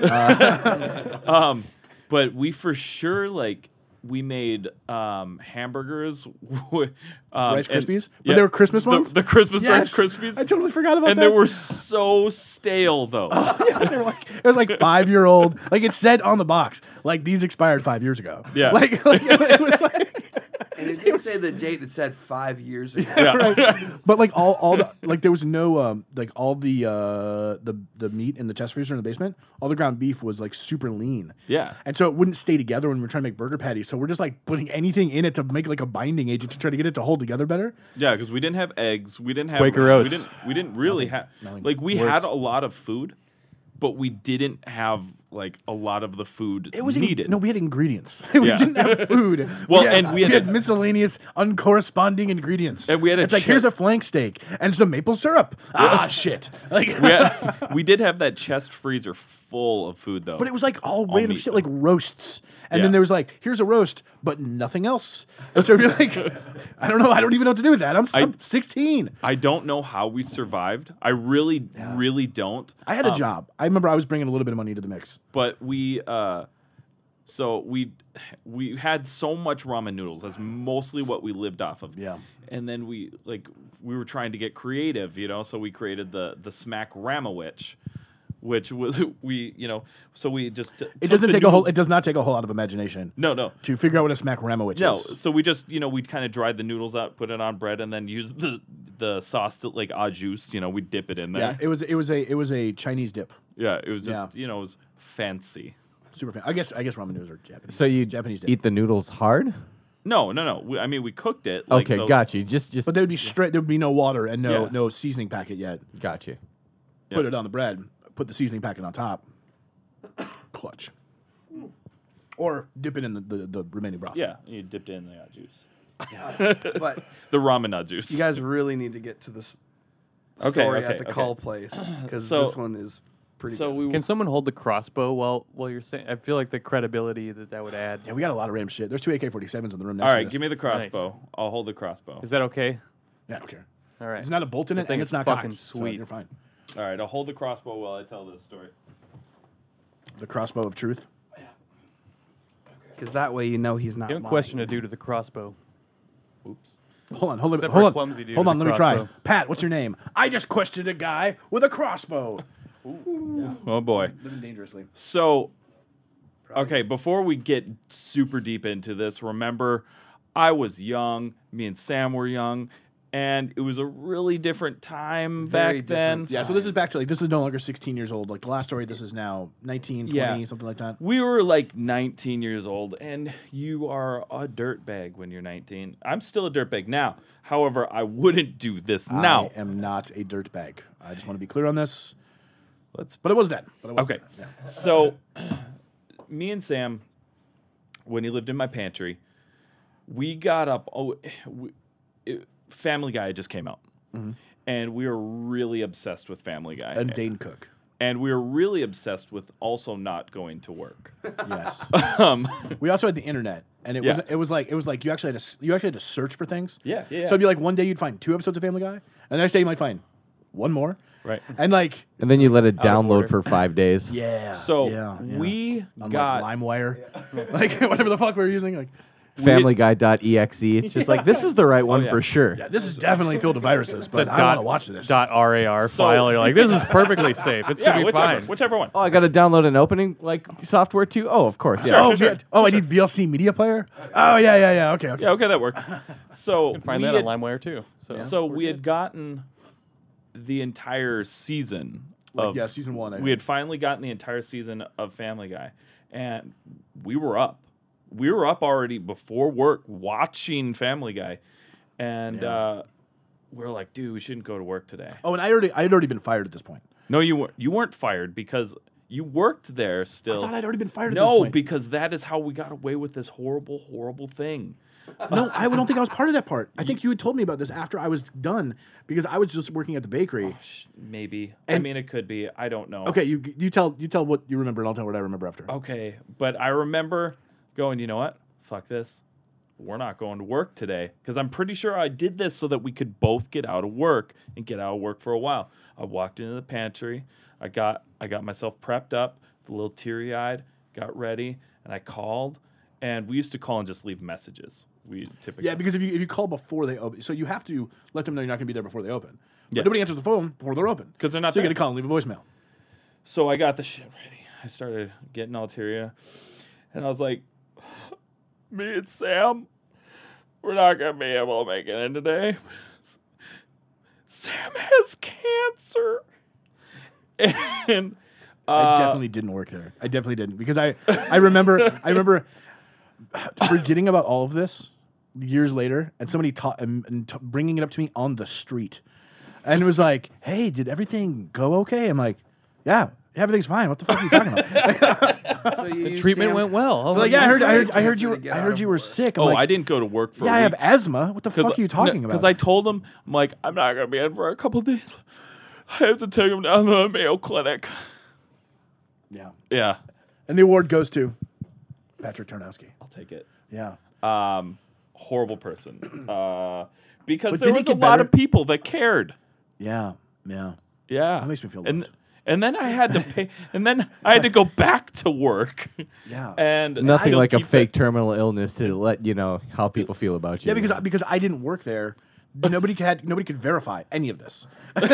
But we for sure like we made um, hamburgers, um, Rice and- Krispies? But they were Christmas the, ones? The Christmas Yes! Rice Krispies. I totally forgot about and that. they were so stale though. yeah, they were like it was like five year old. Like it said on the box, like these expired five years ago. Yeah. Like, like it was like. And it did say the date that said five years ago. Yeah. But like all, all the like there was no um like all the uh the the meat in the chest freezer in the basement, all the ground beef was like super lean. Yeah. And so it wouldn't stay together when we were trying to make burger patties. So we're just like putting anything in it to make like a binding agent to try to get it to hold together better. Yeah, because we didn't have eggs. We didn't have Quaker We Oats. didn't. We didn't really have nothing. like we Works. had a lot of food, but we didn't have like a lot of the food It was in- needed. no, we had ingredients. we Yeah. didn't have food. Well, had, and we had- miscellaneous, uncorresponding ingredients. And we had a It's like che- here's a flank steak and some maple syrup. Ah, shit. Like, we, had, we did have that chest freezer full of food though. but it was like all, All random meat, shit, though. like roasts. And Yeah. then there was like, here's a roast, but nothing else. And so you're like, I don't know. I don't even know what to do with that. I'm, I- I'm sixteen. I don't know how we survived. I really, really don't. I had a Um, job. I remember I was bringing a little bit of money to the mix. but we uh so we we had so much ramen noodles. That's mostly what we lived off of. Yeah. And then we like we were trying to get creative, you know, so we created the the Smack Ramowich, which was we, you know, so we just t- It took doesn't the take a whole. noodles- It does not take a whole lot of imagination No, no. to figure out what a smack ramowich No, is. so we just, you know, we'd kind of dry the noodles out, put it on bread, and then use the the sauce to like au juice, you know, we'd dip it in there. Yeah, it was. It was a. It was a Chinese dip. Yeah, it was just, Yeah. you know, it was fancy. Super fan. I guess. I guess ramen noodles are Japanese. So you Japanese dip. eat the noodles hard? No, no, no. We, I mean, we cooked it. Like, Okay, so, got you. Just, just But there would be straight. There would be no water and no Yeah. no seasoning packet yet. got you. Yeah. Put it on the bread. Put the seasoning packet on top. Clutch. Or dip it in the, the, the remaining broth. Yeah, you dipped it in the au juice. But The ramen au juice. you guys really need to get to this Okay, story okay, at the okay. call place because So- this one is pretty so good. we Can someone hold the crossbow while while you're saying? I feel like the credibility that that would add. Yeah, we got a lot of random shit. There's two A K forty-sevens in the room next All to right, this. give me the crossbow. I'll hold the crossbow. Is that okay? Yeah, I don't care. All right. There's not a bolt in That it, thing and is it's not fucking cocked, so sweet. you're fine. All right, I'll hold the crossbow while I tell this story. The crossbow of truth. Because that way you know he's not You don't lying. question a dude with a crossbow. Oops. Hold on, hold on, Except hold for a on. clumsy dude Hold with on, a let me try. crossbow. Pat, what's your name? I just questioned a guy with a crossbow. Oh boy. Living dangerously. So, okay, before we get super deep into this, remember, I was young. Me and Sam were young, and it was a really different time Very back then. different Yeah, so this is back to like this is no longer sixteen years old. Like the last story, this is now nineteen, twenty, Yeah. something like that. We were like nineteen years old, and you are a dirtbag when you're nineteen. I'm still a dirtbag now. However, I wouldn't do this now. I am not a dirtbag. I just want to be clear on this. Let's. But it was then. But it was Okay. then. Yeah. So, me and Sam, when he lived in my pantry, we got up. Oh, we, it, Family Guy just came out, and we were really obsessed with Family Guy. And Dane Cook. And we were really obsessed with also not going to work. Yes. um, We also had the internet, and it Yeah. was it was like it was like you actually had to s- you actually had to search for things. Yeah, yeah, yeah. So it'd be like one day you'd find two episodes of Family Guy, and the next day you might find one more. Right. And like And then you let it of download order. for five days. yeah. so yeah, yeah. we on got like LimeWire, like whatever the fuck we were using. Like Family Guy dot E X E. It's just like this is the right one yeah. for sure. yeah, this is definitely filled with viruses, but It's a I want dot, to watch this. dot rar So- file. You're like, this is perfectly safe. It's yeah, gonna be whichever, fine. whichever one. Oh, I got to download an opening like software too. Oh, of course. Yeah. Oh, Sure, sure, yeah. oh, I need V L C media player. Oh yeah, yeah, yeah. Okay, okay. Yeah, okay, that worked. So You can find we that had, on LimeWire too. So, So we had gotten the entire season Like, of yeah, season one. I we had finally gotten the entire season of Family Guy, and we were up. We were up already before work watching Family Guy, and Yeah. uh, we are like, dude, we shouldn't go to work today. Oh, and I already I had already been fired at this point. No, you weren't. You weren't fired because you worked there still. I thought I'd already been fired. at this no, point. because that is how we got away with this horrible, horrible thing. No, I don't think I was part of that part. I think you had told me about this after I was done because I was just working at the bakery. Sh- Maybe. I And- mean, it could be. I don't know. Okay, you you tell you tell what you remember, and I'll tell what I remember after. Okay, but I remember going, you know what? Fuck this. We're not going to work today because I'm pretty sure I did this so that we could both get out of work and get out of work for a while. I walked into the pantry. I got I got myself prepped up, a little teary-eyed, got ready, and I called. And we used to call and just leave messages. We typically Yeah, because if you if you call before they open, so you have to let them know you're not going to be there before they open. But Yeah. nobody answers the phone before they're open 'Cause they're not So you there. got to call and leave a voicemail. So I got the shit ready. I started getting all teary, and I was like, "Me and Sam, we're not gonna be able to make it in today. Sam has cancer." And uh, I definitely didn't work there. I definitely didn't because I I remember I remember forgetting about all of this years later, and somebody taught and, and t- bringing it up to me on the street, and it was like, "Hey, did everything go okay?" I'm like, "Yeah, everything's fine. What the fuck are you talking about?" So you the use treatment Sam's- went well. Oh, They're like, my "Yeah, I heard, I heard, Cancer I heard you, to were, get I out heard of you were work. sick." I'm oh, like, I didn't go to work for. "Yeah, a I have week. asthma. What the fuck are you talking about?" Because I told him, I'm like, I'm not gonna be in for a couple days. I have to take him down to the Mayo Clinic. yeah, Yeah, and the award goes to Patrick Tarnowski. I'll take it. Yeah. Um, horrible person. Uh, because But there did he was a get lot better? of people that cared. Yeah, yeah. Yeah, That makes me feel And loved. and then I had to pay, and then I had to go back to work. Yeah. And Nothing still like a keep fake terminal illness to let you know how people feel about you. Yeah, because because I didn't work there, nobody had nobody could verify any of this.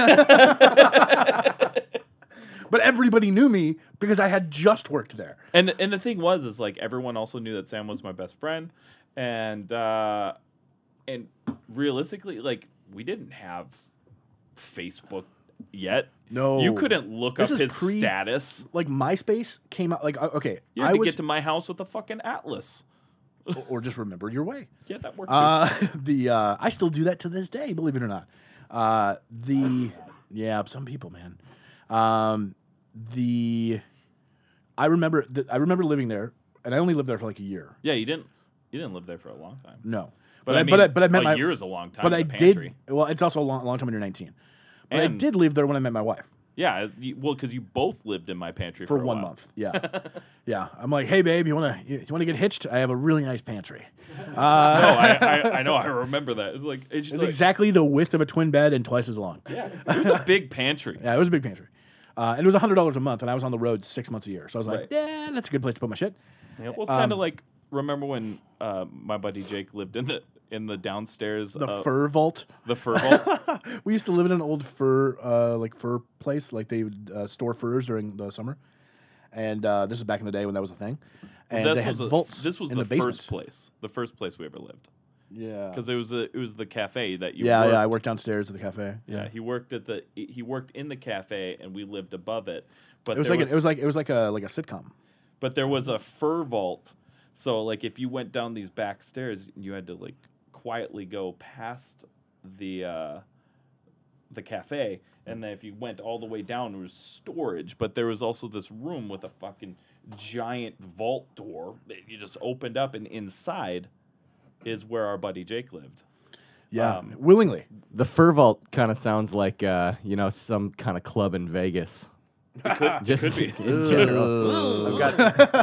But everybody knew me because I had just worked there. And and the thing was, is like everyone also knew that Sam was my best friend, and uh, and realistically, like we didn't have Facebook yet. No. you couldn't look This up is his pre- status. Like MySpace came out like uh, okay, You had I to was get to my house with a fucking atlas. or just remember your way. Yeah, that worked. too. Uh, the uh, I still do that to this day, believe it or not. Uh, the yeah, some people, man. Um, the I remember th- I remember living there, and I only lived there for like a year. Yeah, you didn't you didn't live there for a long time. No, But, I mean, but I, but I met a my year is a long time. but in I the pantry. did. Well, it's also a long, long time when you're nineteen. But I And- did live there when I met my wife Yeah, you, well, because you both lived in my pantry for for, a one while. month. Yeah, yeah. I'm like, hey, babe, you wanna you, you wanna get hitched? I have a really nice pantry. No, I, I, I know. I remember that. It's like it's just It's like, exactly the width of a twin bed and twice as long. yeah, it was a big pantry. Yeah, it was a big pantry. Uh, and it was one hundred dollars a month, and I was on the road six months a year. So I was like, Right. yeah, that's a good place to put my shit. Yeah, well, it's Um, kind of like remember when uh, my buddy Jake lived in the in the downstairs The uh, fur vault. the fur vault? We used to live in an old fur, uh, like fur place. Like they would uh, store furs during the summer, and uh, this is back in the day when that was a thing. And this they had was a- vaults. this was in the, the, basement. first place, the first place we ever lived, Yeah. because it was a, it was the cafe that you. Yeah, worked. yeah. I worked downstairs at the cafe. Yeah, he worked at the he worked in the cafe, and we lived above it. But It was there like a, it was like it was like a like a sitcom. but there was a fur vault. So like if you went down these back stairs, you had to like quietly go past the uh, the cafe, and then if you went all the way down, it was storage. But there was also this room with a fucking giant vault door that you just opened up, and inside is where our buddy Jake lived. Yeah, Um, willingly. The Fur Vault kind of sounds like uh, you know some kind of club in Vegas. Just could be. in general. I've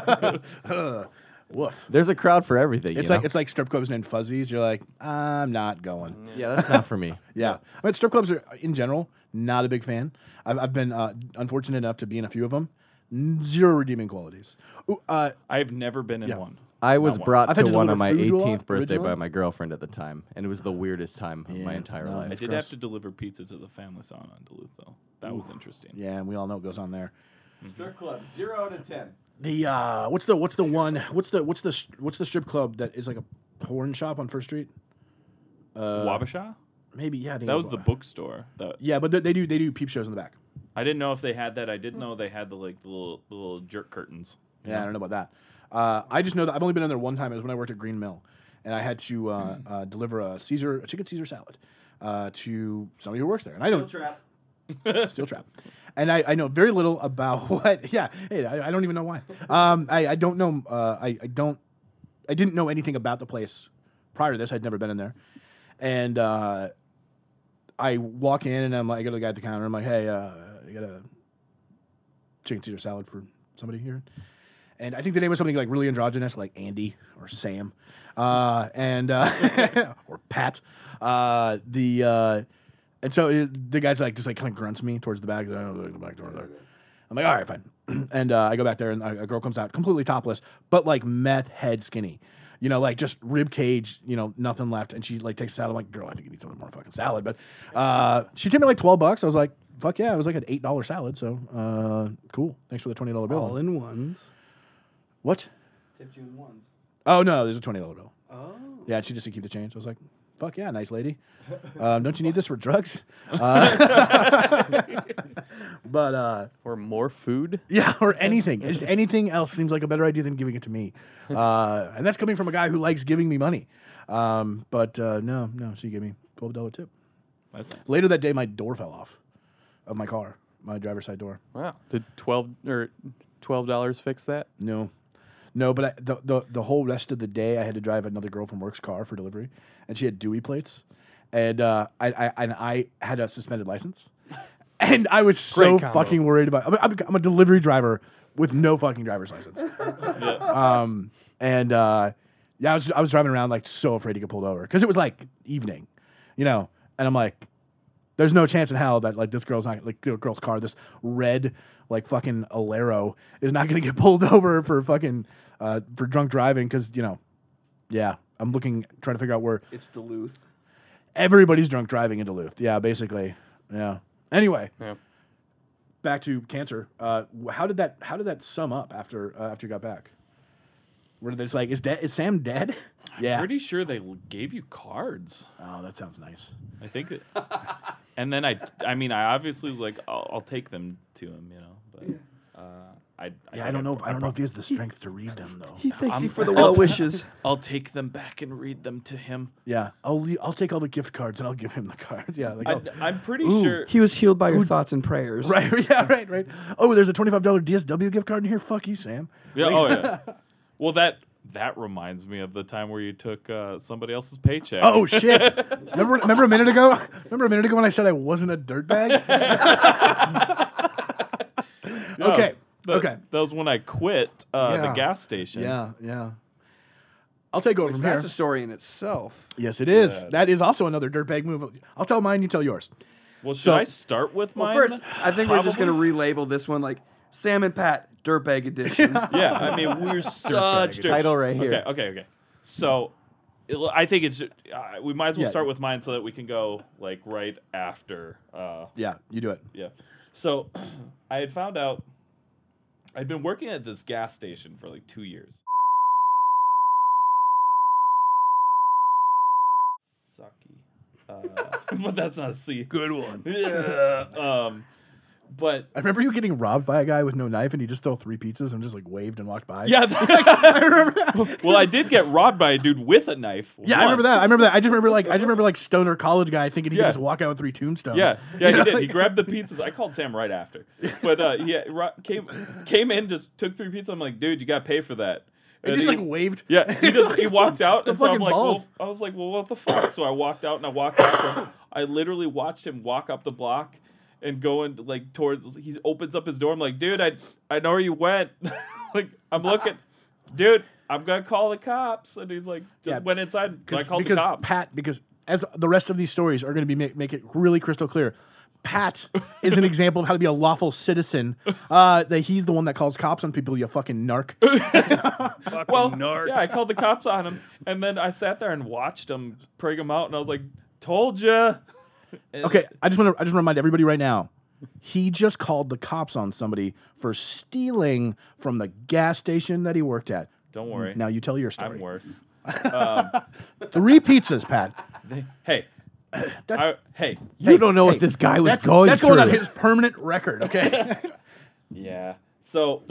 got, Woof. there's a crowd for everything. It's you like know? it's like strip clubs named Fuzzies. You're like, I'm not going. yeah, that's not for me. Yeah, I mean, strip clubs are in general not a big fan. I've, I've been uh, unfortunate enough to be in a few of them. Zero redeeming qualities. Ooh, uh, I've never been in Yeah. one. I was Not once. brought I've had to to one on deliver my food to a lot, eighteenth birthday by originally. my girlfriend at the time, and it was the weirdest time of my Yeah, entire no, life. I That's did gross. have to deliver pizza to the family salon on Duluth, though. That was interesting. yeah, and we all know what goes on there. Strip club, zero to ten. The uh, what's the what's the one what's the what's the what's the strip club that is like a porn shop on First Street? Uh, Wabasha? Maybe yeah. I think That it was the Wa- bookstore. That Yeah, but they, they do they do peep shows in the back. I didn't know if they had that. I didn't know they had the like the little the little jerk curtains. Yeah, I don't know about that. Uh, I just know that I've only been in there one time. It was when I worked at Green Mill, and I had to uh, uh, deliver a Caesar, a chicken Caesar salad, uh, to somebody who works there. And I don't trap. steel trap, and I, I know very little about what. Yeah, hey, I, I don't even know why. Um, I, I don't know. Uh, I, I don't. I didn't know anything about the place prior to this. I'd never been in there, and uh, I walk in and I'm like, I go to the guy at the counter. I'm like, hey, uh, I got a chicken Caesar salad for somebody here. And I think the name was something like really androgynous, like Andy or Sam, uh, and uh, or Pat. Uh, the uh, and so it, the guy's like just like kind of grunts me towards the back. Oh, the back door there. I'm like, all right, fine. and uh, I go back there, and a girl comes out completely topless, but like meth head skinny. You know, like just rib cage, you know, nothing left. And she like takes a salad. I'm like, girl, I think you need something more fucking salad. But uh, she tipped me like twelve bucks. I was like, fuck yeah, it was like an eight dollar salad. So uh, cool. Thanks for the twenty dollar bill. All in ones. What? Tipped you in ones. Oh no, there's a twenty dollar bill. Oh. Yeah, and she just to keep the change. I was like, fuck yeah, nice lady. Um, don't you need this for drugs? Uh, but uh, Or more food. yeah, or anything. Just anything else seems like a better idea than giving it to me. Uh, and that's coming from a guy who likes giving me money. Um, but uh, no, no, she gave me twelve dollar tip. That's nice. Later that day, my door fell off of my car, my driver's side door. Wow. Did twelve or twelve dollars fix that? No, no, but I, the, the the whole rest of the day, I had to drive another girl from work's car for delivery, and she had Dewey plates, and uh, I, I and I had a suspended license, and I was so Great combo. fucking worried about. I'm, I'm, I'm a delivery driver with no fucking driver's license, um, and uh, yeah, I was I was driving around like so afraid to get pulled over because it was like evening, you know, and I'm like, there's no chance in hell that like this girl's not like the girl's car, this red like fucking Alero is not gonna get pulled over for fucking uh, for drunk driving because you know, yeah, I'm looking trying to figure out where It's Duluth. everybody's drunk driving in Duluth. Yeah, basically, yeah. Anyway, Yeah. back to cancer. Uh, wh- how did that how did that sum up after uh, after you got back? Where it's like is dead? Is Sam dead? Yeah. Pretty sure they l- gave you cards. Oh, that sounds nice. I think it. And then I, I mean, I obviously was like, I'll, I'll take them to him, you know. But uh, I, I, Yeah, I think don't know. If, I don't know if he has the strength to read them though. He thanks I'm- you for the I'll well ta- wishes. I'll take them back and read them to him. Yeah, I'll le- I'll take all the gift cards and I'll give him the cards. Yeah, like I, I'll- I'm pretty Ooh. sure. He was healed by your thoughts and prayers. right, yeah, right, right. Oh, there's a twenty-five dollar D S W gift card in here. Fuck you, Sam. Yeah. Oh yeah. Well, that that reminds me of the time where you took uh, somebody else's paycheck. Oh shit! remember, remember a minute ago? Remember a minute ago when I said I wasn't a dirtbag? Yeah, okay, that, okay. That was when I quit uh, the Yeah. gas station. Yeah, yeah. I'll take over Which from that's here. a story in itself. Yes, it is. Yeah. That is also another dirtbag move. I'll tell mine. You tell yours. Well, should So- I start with Well, mine? first, I think we're just going Probably. to relabel this one like Sam and Pat, Dirtbag Edition. Yeah, I mean we're such dirt- Title right here. Okay, okay, okay. So, it, I think it's uh, we might as well Yeah. start with mine so that we can go like right after. Uh, Yeah, you do it. yeah. So, I had found out I'd been working at this gas station for like two years. Sucky. Uh, but that's not a C. Good one. Yeah. Um, but I remember you getting robbed by a guy with no knife, and he just stole three pizzas and just like waved and walked by. yeah. I remember that. Well, I did get robbed by a dude with a knife. Yeah, I remember that. I remember that. I just remember like I just remember like stoner college guy thinking he Yeah. could just walk out with three tombstones. Yeah, yeah, You he know, did. like- He grabbed the pizzas. I called Sam right after, but uh, he ro- came came in, just took three pizzas. I'm like, dude, you got to pay for that. And And he just he- like waved. yeah, he just he walked out, The and so I'm fucking like, well, balls. I was like, well, what the fuck? So I walked out and I walked after him. I literally watched him walk up the block and go in like towards. He opens up his door. I'm like, dude, I I know where you went. Like, I'm looking, dude. I'm gonna call the cops. And he's like, just Yeah, went inside. So I called because the cops. Pat, because as the rest of these stories are going to be make, make it really crystal clear. Pat is an example of how to be a lawful citizen. Uh, that he's the one that calls cops on people. You fucking narc. Well, yeah, I called the cops on him, and then I sat there and watched him prig him out, and I was like, "Told ya." And- Okay, I just want to I just remind everybody right now. He just called the cops on somebody for stealing from the gas station that he worked at. Don't worry, Now you tell your story. I'm worse. Three pizzas, Pat. They- hey, That- I, hey, You don't know hey, what this guy was that's going that's through. going on his permanent record. Okay. yeah. So,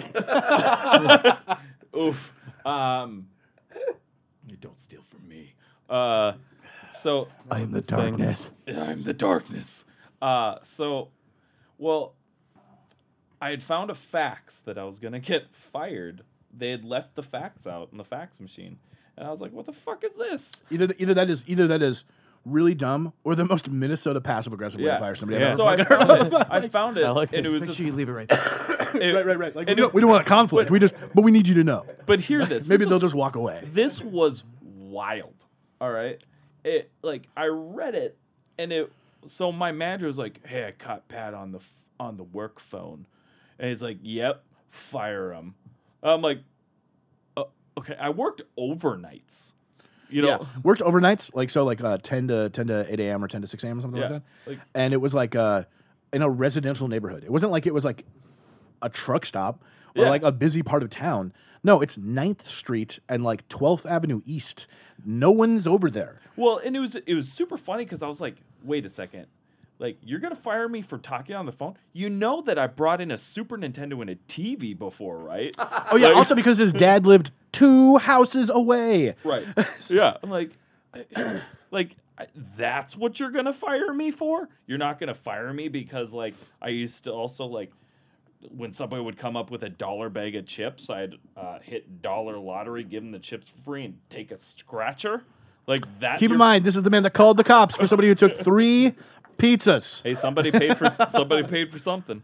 oof. Um, you don't steal from me. Uh, so I am the This thing. darkness. I'm the darkness. Uh, so, well, I had found a fax that I was gonna get fired. They had left the fax out in the fax machine, and I was like, "What the fuck is this?" either either that is either that is really dumb or the most Minnesota passive aggressive way to fire somebody. Yeah. I've So I ever found it. I found it, I like and it this. was Make just sure you leave it right there. it- right, right, right. Like we and don't, it- we don't want a conflict. we just, but we need you to know. But hear this. Maybe this they'll was- just walk away. This was wild. All right. It like I read it, and it. So my manager was like, "Hey, I caught Pat on the f- on the work phone," and he's like, "Yep, fire him." I'm like, uh, "Okay." I worked overnights. You know. Yeah, worked overnights, like so, like uh, ten to ten to eight a.m. or ten to six a.m. or something Yeah, like that. like- and it was like uh, in a residential neighborhood. It wasn't like it was like a truck stop or Yeah. like a busy part of town. No, it's ninth Street and like twelfth Avenue East. No one's over there. Well, and it was it was super funny because I was like, "Wait a second. Like, you're gonna fire me for talking on the phone? You know that I brought in a Super Nintendo and a T V before, right?" Oh yeah, Like- also because his dad lived two houses away. Right. Yeah. I'm like, I- like I, that's what you're gonna fire me for? You're not gonna fire me because like I used to also like when somebody would come up with a dollar bag of chips, I'd uh, hit dollar lottery, give them the chips for free, and take a scratcher like that. Keep in you're- mind, this is the man that called the cops for somebody who took three pizzas. Hey, somebody paid for somebody paid for something.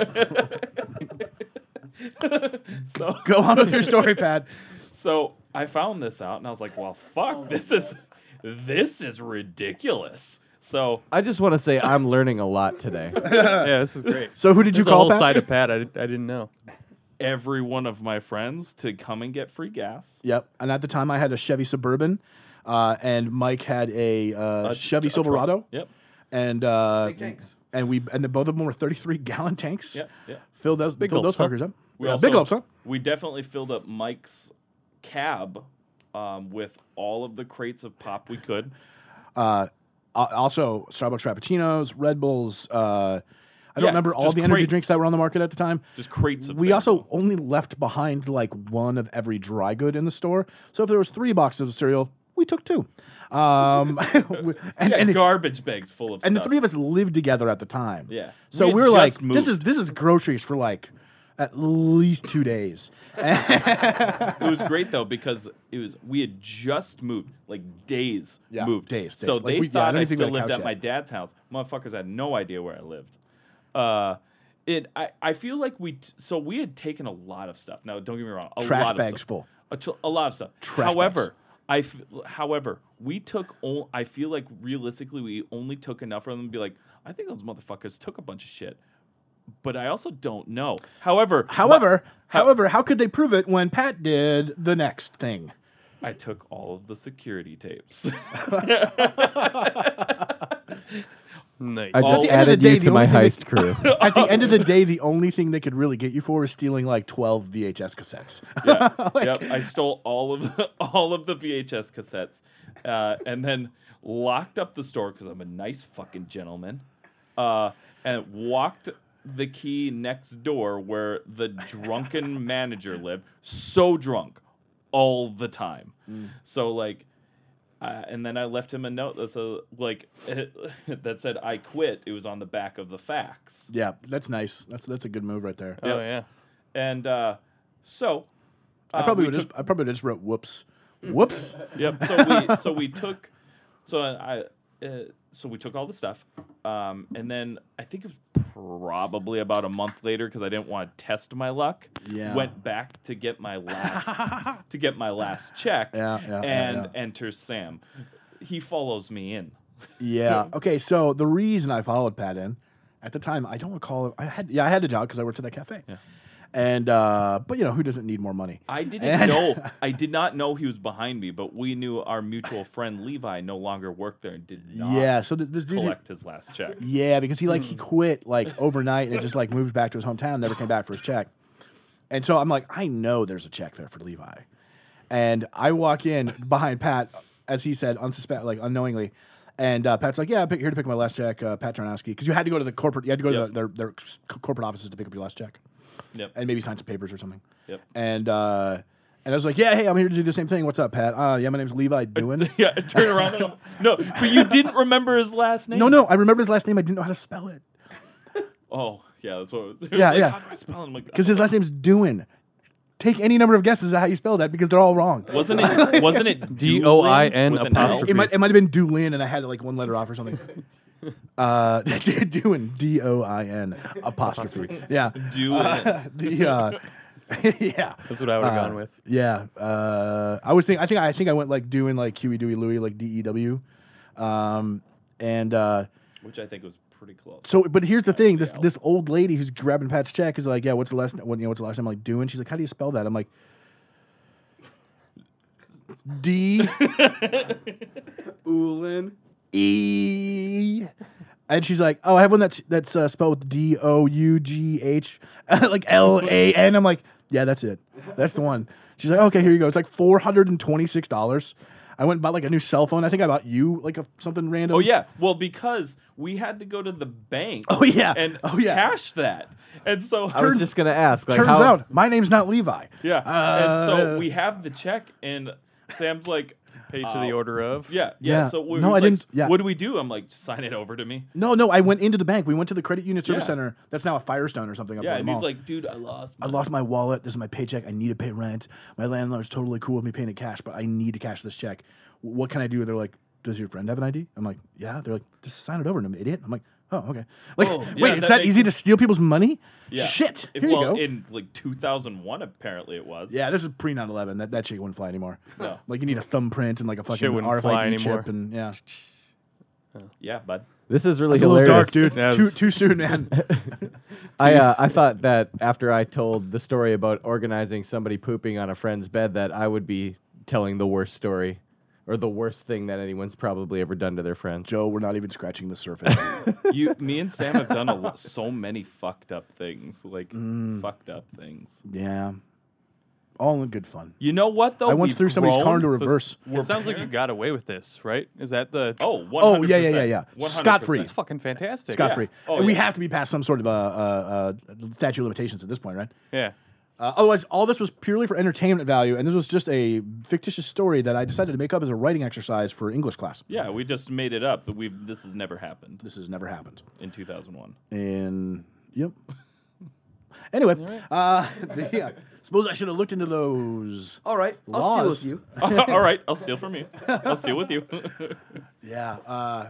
so Go on with your story, Pat. So I found this out, and I was like, "Well, fuck, this is this is ridiculous." So I just want to say I'm learning a lot today. Yeah, this is great. So who did you There's a call, whole Pat? side of Pat I, did, I didn't know. every one of my friends to come and get free gas. Yep. And at the time, I had a Chevy Suburban, uh, and Mike had a, uh, A- Chevy a truck. Silverado. Yep. And uh, Big tanks. And we and the, both of them were thirty-three gallon tanks. Yep. Yep. Filled those, Big filled those gulps, huh? fuckers up. We Yeah, also, big gulps, huh? We definitely filled up Mike's cab um, with all of the crates of pop we could. Uh, al- also, Starbucks Frappuccinos, Red Bulls. Uh, I don't Yeah, remember all just the energy crates. drinks that were on the market at the time. Just crates of We things. also only left behind like one of every dry good in the store. So if there was three boxes of cereal, we took two. Um, and, yeah, and, garbage bags full of and the stuff. three of us lived together at the time. Yeah. So We we, had were like, just this is moved. this is groceries for like at least two days. It was great though because it was we had just moved, like days Yeah, moved. days, So days. Like, they we- yeah, I thought don't I even think we still had a lived couch at my yet. dad's house. Motherfuckers had no idea where I lived. Uh, it I, I feel like we t- so we had taken a lot of stuff. Now don't get me wrong, a Trash lot bags of stuff. full. A, tr- a lot of stuff. Trash however, I f- however we took. O- I feel like realistically we only took enough for them to be like, I think those motherfuckers took a bunch of shit. but I also don't know. However, However, how- however, how could they prove it when Pat did the next thing? I took all of the security tapes. Nice. I All- just At the end of the added day, you the to my only thing heist crew. At the end of the day, the only thing they could really get you for was stealing like twelve V H S cassettes. yeah, yep. I stole all of all of the V H S cassettes, uh, and then locked up the store because I'm a nice fucking gentleman, uh, and walked the key next door where the drunken manager lived. So drunk, all the time. So like. Uh, and then I left him a note that said, like, that said, I quit. It was on the back of the fax. Yeah, that's nice. That's that's a good move right there. Oh yeah. And uh, so. I uh, probably we would just took- I probably just wrote whoops, whoops. Yep. So we so we took so I uh, so we took all the stuff, um, and then I think it was probably about a month later because I didn't want to test my luck. Yeah. Went back to get my last to get my last check. Yeah, yeah, yeah, and yeah. enters Sam. He follows me in. Yeah. Okay. So the reason I followed Pat in at the time, I don't recall. I had yeah, I had the job because I worked at that cafe. Yeah. And uh, but you know who doesn't need more money? I didn't And- know. I did not know he was behind me, but we knew our mutual friend Levi no longer worked there and did not Yeah. So th- this dude. collect his last check. Yeah, because he like he quit like overnight and it just like moved back to his hometown, never came back for his check. And so I'm like, I know there's a check there for Levi. And I walk in behind Pat, as he said, unsuspect like unknowingly. And uh, Pat's like, yeah, I'm pick, here to pick my last check, uh, Pat Tarnowski. Because you had to go to the corporate, you had to go Yep. to the, their, their c- corporate offices to pick up your last check. Yep. And maybe sign some papers or something. Yep. And uh, and I was like, yeah, hey, I'm here to do the same thing. What's up, Pat? Uh, yeah, my name's Levi Doing. Yeah, I turn around and I'm, no, but you didn't remember his last name. No, no, I remember his last name. I didn't know how to spell it. Oh, yeah, that's what. It was. Yeah, Like, yeah. How do I spell it? I'm like, Because his last name's Doing. Take any number of guesses at how you spell that because they're all wrong. wasn't it? Wasn't it D O I N Doolin with an L? apostrophe. It might, it might have been Doolin, and I had like one letter off or something. Uh, doing D O I N apostrophe. Yeah. Doolin. Uh, the uh, yeah. That's what I would have Uh, gone with. Yeah. Uh, I was thinking. I think. I think I went like doing like Huey, Dewey, Louie, like D E W, um, and uh, Which I think was pretty close. so. But here's the thing. This Yeah. this old lady who's grabbing Pat's check is like, yeah. What's the last? What, you know, what's the last name? I'm like doing. She's like, how do you spell that? I'm like. D Oolin. E. And she's like, "Oh, I have one that's that's uh, spelled with D O U G H, like L A N." I'm like, "Yeah, that's it. That's the one." She's like, "Okay, here you go. It's like four hundred and twenty six dollars." I went and bought like a new cell phone. I think I bought you like a something random. Oh yeah, well because we had to go to the bank. Oh, yeah. and Oh, yeah. cash that, and so I was just gonna ask, like, Turns how, out my name's not Levi. yeah, and so Uh, we have the check, and Sam's like, Pay to uh, the order of. yeah, yeah. Yeah. So we No, was I like, didn't- yeah. What do we do? I'm like, sign it over to me. No, no, I went into the bank. We went to the credit union service Yeah. center. That's now a Firestone or something. Up Yeah, by the and mall. he's like, dude, I lost. I my-" lost my wallet. This is my paycheck. I need to pay rent. My landlord's totally cool with me paying it cash, but I need to cash this check. W- What can I do? They're like, does your friend have an I D? I'm like, yeah. They're like, just sign it over to him, idiot. I'm like, oh, okay. Like, Oh, wait, yeah, it's that that makes easy to sense. steal people's money? Yeah. Shit. It- Here well, you go. in like two thousand one, apparently it was. Yeah, this is pre nine eleven. That, that shit wouldn't fly anymore. No. Like, you need a thumbprint and like a fucking wouldn't R F fly I D anymore. chip. And yeah. Yeah, bud. this is really It's a little hilarious. dark, dude. Yeah, too, it's- too soon, man. I uh, I thought that after I told the story about organizing somebody pooping on a friend's bed, that I would be telling the worst story, or the worst thing that anyone's probably ever done to their friends. Joe, we're not even scratching the surface. You, me, and Sam have done a, lo- so many fucked up things, like Mm. fucked up things. yeah. All in good fun. You know what though? I once We've threw somebody's car grown, into so reverse. we're It sounds like you parents. got away with this, right? Is that the? Oh, one Oh, hundred yeah, yeah, percent. yeah, yeah. one hundred Scot-free. That's fucking fantastic. Scot Yeah. free. Oh, and we yeah. have to be past some sort of uh, uh, uh, statute of limitations at this point, right? Yeah. Uh, otherwise, all this was purely for entertainment value, and this was just a fictitious story that I decided to make up as a writing exercise for English class. Yeah, we just made it up, but we have this has never happened This has never happened. in two thousand one. And yep. Anyway, uh, the, uh, suppose I should have looked into those. All right, I'll steal Laws. with you. All right, I'll steal from you. I'll steal with you. Yeah. Uh,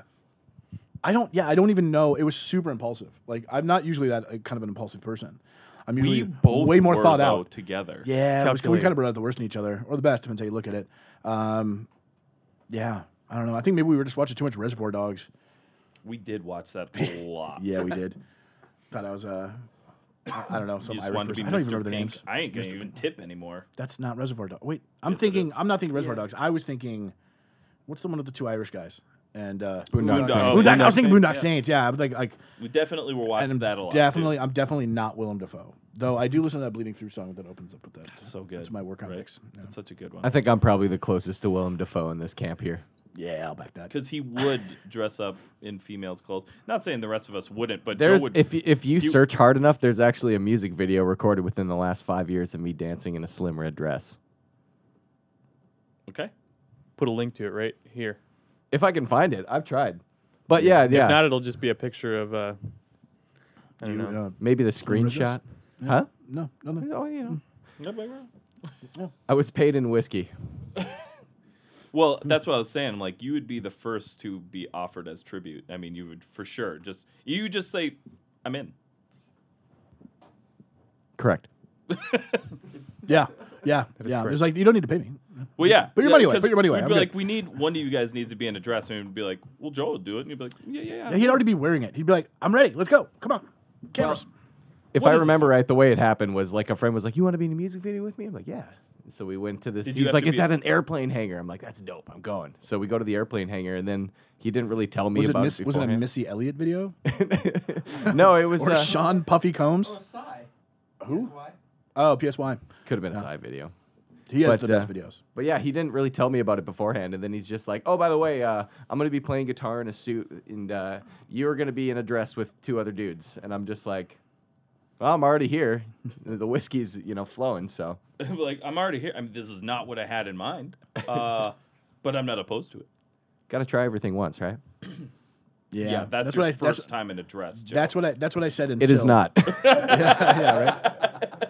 I don't. Yeah, I don't even know. It was super impulsive. Like I'm not usually that uh, kind of an impulsive person. I'm usually we both way more were, thought though, out. together. Yeah, it was- we Calculated. kind of brought out the worst in each other, or the best, depends how you look at it. Um, yeah, I don't know. I think maybe we were just watching too much Reservoir Dogs. We did watch that a lot. Yeah, we did. Thought I was uh, I, I don't know, You some just Irish wanted to person. be I don't even Mister remember the Pink. names. I ain't gonna even tip anymore. That's not Reservoir Dogs. Wait, I'm Yes, it thinking. is. I'm not thinking Reservoir Yeah. Dogs. I was thinking, what's the one with the two Irish guys? And uh, Boondock Boondock- Saints. Oh, Boondock- I was thinking Boondock Boondock Saints, Saints. Yeah, I was like, like, We definitely were watching and that a lot. definitely, too. I'm definitely not Willem Dafoe. Though I do listen to that Bleeding Through song that opens up with that. That's so good. That's my workout right? mix. Yeah. That's such a good one. I think I'm probably the closest to Willem Dafoe in this camp here. Yeah, I'll back that. Because he would dress up in females' clothes. Not saying the rest of us wouldn't, but There's Joe would. if y- if you you- search hard enough, there's actually a music video recorded within the last five years of me dancing in a slim red dress. Okay. Put a link to it right here. If I can find it, I've tried. But yeah, yeah, If not, it'll just be a picture of. Uh, I don't You, know. uh, maybe the Slim red dress? screenshot. Huh? no, nothing. Oh, you know, Nobody wrong. I was paid in whiskey. Well, that's what I was saying. Like, you would be the first to be offered as tribute. I mean, you would for sure. Just you would just say, "I'm in." Correct. Yeah, yeah, yeah. correct. There's like you don't need to pay me. Well, yeah. Put your yeah, money away, 'cause put your money away, We'd I'm be good. like, we need one of you guys needs to be in a dress, and we'd be like, well, Joe would do it, and you'd be like, yeah, yeah, yeah. Yeah, he'd already be wearing it. He'd be like, "I'm ready. Let's go. Come on, cameras." If What I is- remember right, the way it happened was like a friend was like, "You want to be in a music video with me?" I'm like, "Yeah." So we went to this. Did you He's have like, to "It's be- at an airplane hangar." I'm like, "That's dope. I'm going." So we go to the airplane hangar, and then he didn't really tell me was it about Miss, it was it a beforehand. Missy Elliott video No, it was or uh, Sean Puffy Combs? Psy. Who? That's why. Oh, P S Y. could have been a side video. He has But, the uh, best videos. But yeah, he didn't really tell me about it beforehand, and then he's just like, "Oh, by the way, uh, I'm gonna be playing guitar in a suit, and uh, you're gonna be in a dress with two other dudes." And I'm just like, "Well, I'm already here. The whiskey's, you know, flowing." So like, I'm already here. I mean, this is not what I had in mind, uh, but I'm not opposed to it. gotta try everything once, right? Yeah, Yeah, that's, that's your what I. first That's, time in a dress. Joe. that's what I. That's what I said. Until, It is not. yeah, yeah, right.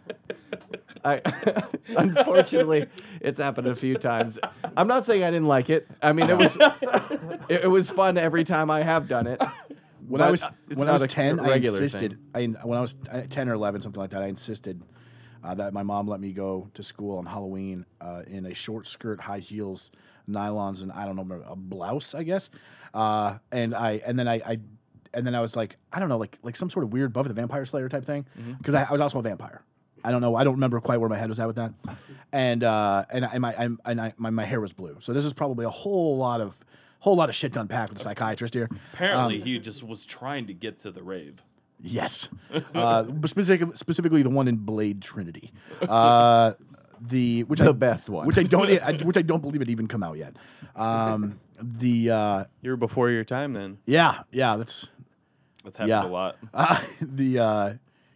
I, unfortunately, it's happened a few times. I'm not saying I didn't like it. I mean, it was it, it was fun every time I have done it. When I but was it's when I not was a ten, I regular insisted. thing. I when I was uh, ten or eleven, something like that. I insisted uh, that my mom let me go to school on Halloween uh, in a short skirt, high heels, nylons, and I don't know a blouse, I guess. Uh, and I and then I, I and then I was like, I don't know, like like some sort of weird Buffy the Vampire Slayer type thing, because I, I was also a vampire. I don't know. I don't remember quite where my head was at with that, and uh, and and my I'm, and I, my my hair was blue. So this is probably a whole lot of whole lot of shit to unpack with the psychiatrist here. Apparently, Um, he just was trying to get to the rave. Yes, uh, but specific, specifically the one in Blade Trinity, uh, the which The I, best one. which I don't I, which I don't believe it even come out yet. Um, the uh, You were before your time then. yeah yeah that's That's happened Yeah. a lot. uh, the, uh,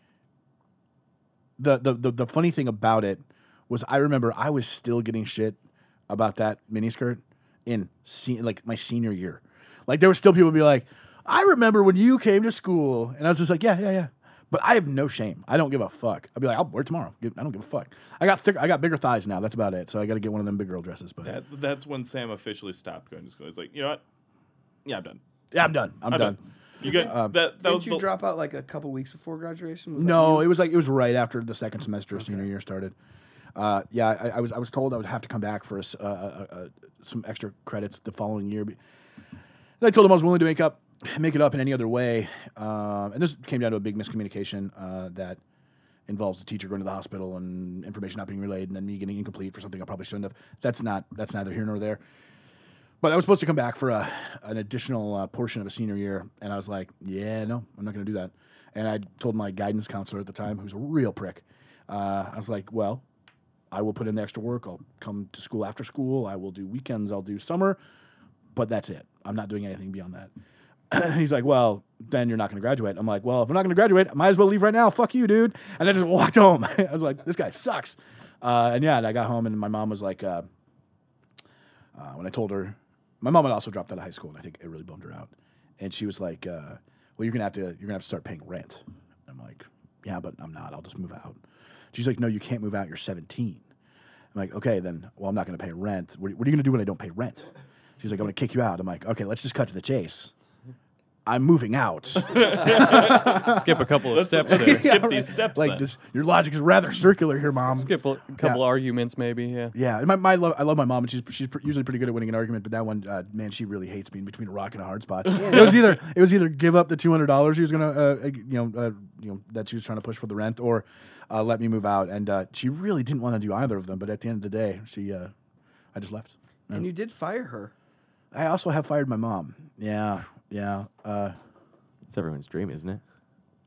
the the the the funny thing about it was I remember I was still getting shit about that miniskirt in se- like my senior year. Like there were still people be like, I remember when you came to school, and I was just like, yeah yeah yeah. But I have no shame. I don't give a fuck. I'll be like, I'll wear it tomorrow. I don't give a fuck. I got thick, I got bigger thighs now. That's about it. So I got to get one of them big girl dresses. But That, that's when Sam officially stopped going to school. He's like, you know what? Yeah, I'm done. yeah, I'm done. I'm, I'm done. done. You get Um, that? That Didn't was you the, drop out like a couple weeks before graduation? Was that No, you? it was like it was right after the second semester of senior year started. Uh, yeah, I, I was I was told I would have to come back for a s uh, uh, uh, some extra credits the following year. And I told him I was willing to make up make it up in any other way. Um, and this came down to a big miscommunication uh, that involves the teacher going to the hospital and information not being relayed, and then me getting incomplete for something I probably shouldn't have. That's not that's neither here nor there. But I was supposed to come back for a, an additional uh, portion of a senior year, and I was like, yeah, no, I'm not going to do that. And I told my guidance counselor at the time, who's a real prick, uh, I was like, well, I will put in the extra work. I'll come to school after school. I will do weekends. I'll do summer. But that's it. I'm not doing anything beyond that. He's like, well, then you're not going to graduate. I'm like, well, if I'm not going to graduate, I might as well leave right now. Fuck you, dude. And I just walked home. I was like, this guy sucks. Uh, and yeah, and I got home, and my mom was like, uh, uh, when I told her, my mom had also dropped out of high school, and I think it really bummed her out. And she was like, uh, well, you're gonna have to you're gonna have to start paying rent. I'm like, yeah, but I'm not. I'll just move out. She's like, no, you can't move out. You're seventeen. I'm like, okay, then, well, I'm not gonna pay rent. What, what are you gonna do when I don't pay rent? She's like, I'm gonna kick you out. I'm like, okay, let's just cut to the chase. I'm moving out. Skip a couple of Let's, steps let's there. skip Yeah, these steps. like then. this, your logic is rather circular here, Mom. Skip a couple Yeah. arguments, maybe. Yeah. Yeah, and my, my love, I love my mom, and she's she's pr- usually pretty good at winning an argument. But that one, uh, man, she really hates me in between a rock and a hard spot. It was either it was either give up the two hundred dollars she was gonna, uh, uh, you know, uh, you know that she was trying to push for the rent, or uh, let me move out. And uh, she really didn't want to do either of them. But at the end of the day, she, uh, I just left. And you did fire her. I also have fired my mom. Yeah, yeah. Uh, It's everyone's dream, isn't it? uh,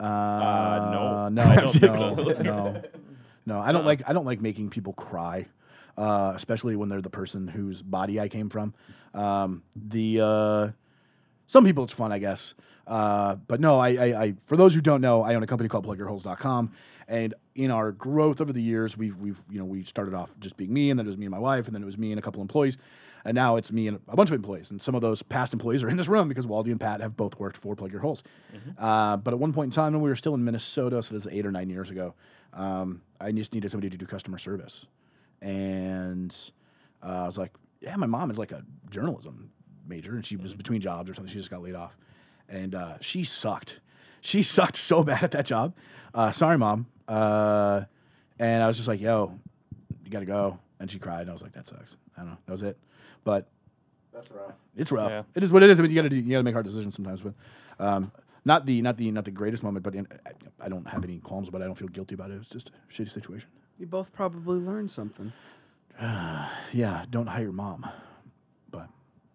no. no, I don't no, think so. no, no. I don't like I don't like making people cry, uh, especially when they're the person whose body I came from. Um, the uh, some people it's fun, I guess, uh, but no. I, I, I for those who don't know, I own a company called plug your holes dot com, and in our growth over the years, we've we've you know we started off just being me, and then it was me and my wife, and then it was me and a couple employees. And now it's me and a bunch of employees. And some of those past employees are in this room because Waldy and Pat have both worked for Plug Your Holes. Uh, but at one point in time, when we were still in Minnesota, so this is eight or nine years ago, um, I just needed somebody to do customer service. And uh, I was like, yeah, my mom is like a journalism major, and she was between jobs or something. She just got laid off. And uh, she sucked. She sucked so bad at that job. Uh, sorry, Mom. Uh, and I was just like, yo, you got to go. And she cried. And I was like, that sucks. I don't know. That was it. But That's rough. it's rough. Yeah. It is what it is. I mean, you got to do. You got to make hard decisions sometimes. But um, not the not the not the greatest moment. But in, I, I don't have any qualms about it. I don't feel guilty about it. It's just a shitty situation. You both probably learned something. Yeah. Don't hire your mom. But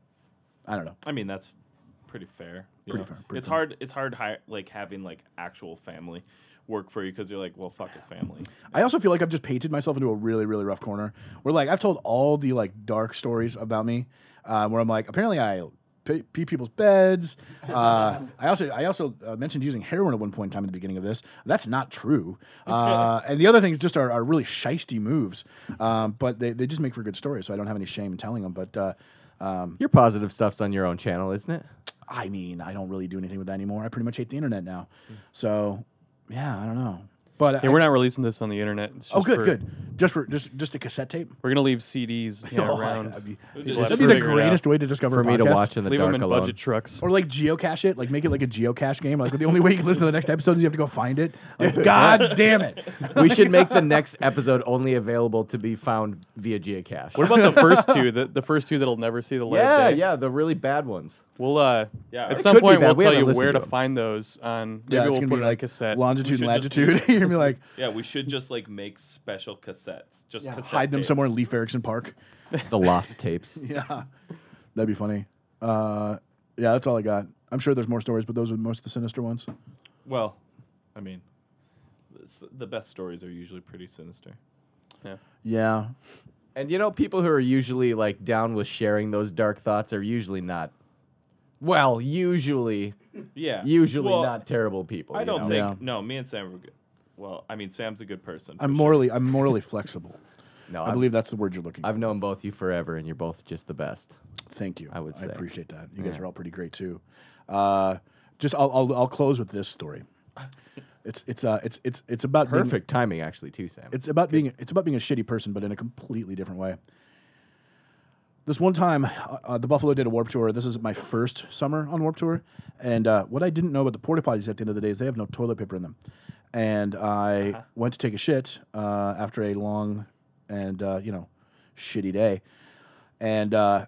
I don't know. I mean, that's pretty fair. you Pretty know? fair, pretty it's fair. hard. It's hard, hi- like having like actual family work for you because you're like, well, fuck, it's family. I also feel like I've just painted myself into a really, really rough corner. Where like I've told all the like dark stories about me, uh, where I'm like, apparently I pee, pee people's beds. Uh, I also I also uh, mentioned using heroin at one point in time at the beginning of this. That's not true. Uh, and the other things just are, are really shisty moves, um, but they, they just make for good stories. So I don't have any shame in telling them. But uh, um, Your positive stuff's on your own channel, isn't it? I mean, I don't really do anything with that anymore. I pretty much hate the internet now. So yeah, I don't know. But Yeah, I- we're not releasing this on the internet. It's oh, just good, for- good. Just for just just a cassette tape. We're gonna leave C Ds you know, Oh, around. That'd be, We'll People just- have that'd to be the figure it out. greatest way to discover For a me to podcast. watch in the Leave dark them in alone. budget trucks. Or like geocache it, like make it like a geocache game. Like the only way you can listen to the next episode is you have to go find it. Like, God damn it! We should make the next episode only available to be found via geocache. What about the first two? The, the first two that'll never see the light yeah, of day. yeah, the really bad ones. We'll uh, Yeah, at it some could be point bad. we'll We tell haven't you listened where to to them. find those on. Maybe Yeah, we'll it's put gonna it be on like cassette. longitude and We should just- latitude. You're gonna be like Yeah, we should just like make special cassettes. Just cassette hide them tapes. somewhere in Leif Erikson Park. The lost tapes. Yeah, that'd be funny. Uh, yeah, that's all I got. I'm sure there's more stories, but those are most of the sinister ones. Well, I mean, this- the best stories are usually pretty sinister. Yeah. Yeah, And you know, people who are usually like down with sharing those dark thoughts are usually not. Well, usually, Yeah, usually Well, not terrible people. I you don't know? think. Yeah. No, me and Sam were good. Well, I mean, Sam's a good person. I'm for sure. morally I'm morally flexible. No, I I've, believe that's the word you're looking I've for. known both you forever, and you're both just the best. Thank you. I would I say. appreciate that. You guys Yeah. are all pretty great too. Uh, just I'll, I'll I'll close with this story. It's it's uh it's it's it's about being- Perfect timing, actually, too, Sam. it's about being it's about being a shitty person, but in a completely different way. This one time, uh, uh, the Buffalo did a Warp Tour. This is my first summer on Warp Tour, and uh, what I didn't know about the porta potties at the end of the day is they have no toilet paper in them. And I went to take a shit uh, after a long and uh, you know shitty day, and uh,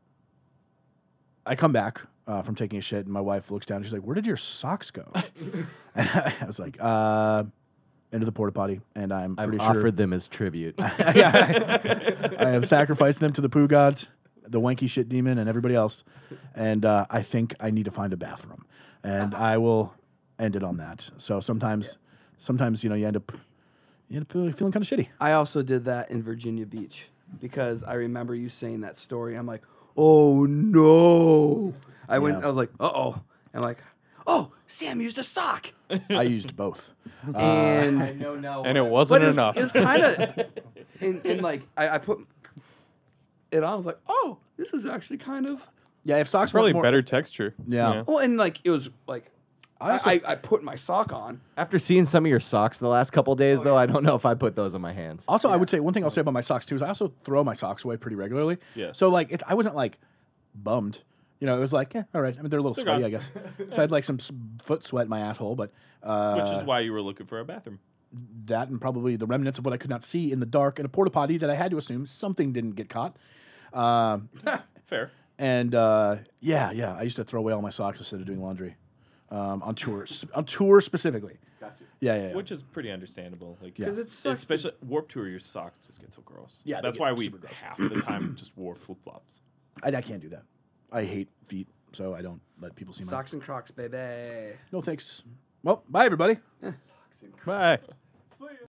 I come back uh, from taking a shit, and my wife looks down. And she's like, "Where did your socks go?" And I was like, uh, "Into the porta potty." And I'm I've pretty offered sure them as tribute. I have sacrificed them to the poo gods, the wanky shit demon, and everybody else. And uh, I think I need to find a bathroom, and I will end it on that. So sometimes, sometimes you know you end up you end up feeling, feeling kind of shitty. I also did that in Virginia Beach because I remember you saying that story. I'm like, oh no! I went. Yeah. I was like, uh oh. I'm like, oh, Sam used a sock, I used both. and know now. And it but wasn't it was, enough. it was kind of, and, and like I, I put it on. I was like, oh, this is actually kind of. Yeah, if socks Probably weren't more, better texture. Yeah. you know? Well, and like it was like, I I, also- I, I put my sock on. After seeing some of your socks the last couple days, though, I don't know if I'd put those on my hands. Also, I would say one thing I'll say about my socks too is I also throw my socks away pretty regularly. Yeah. So like, it, I wasn't like bummed You know, it was like, yeah, all right. I mean, they're a little They're sweaty, gone. I guess. So I had like some s- foot sweat in my asshole, but uh, Which is why you were looking for a bathroom. that and probably the remnants of what I could not see in the dark in a porta potty that I had to assume something didn't get caught. Um, Fair. and uh, yeah, yeah, I used to throw away all my socks instead of doing laundry um, on tour, s- on tour specifically. Gotcha. Yeah, yeah, yeah. Which is pretty understandable. Like, Yeah. 'Cause it sucks to- especially Warp Tour, your socks just get so gross. Yeah, they that's get why we super gross. half of the time just wore flip flops. I, I can't do that. I hate feet, so I don't let people see my. Socks and Crocs, baby. No thanks. Well, bye everybody. Bye.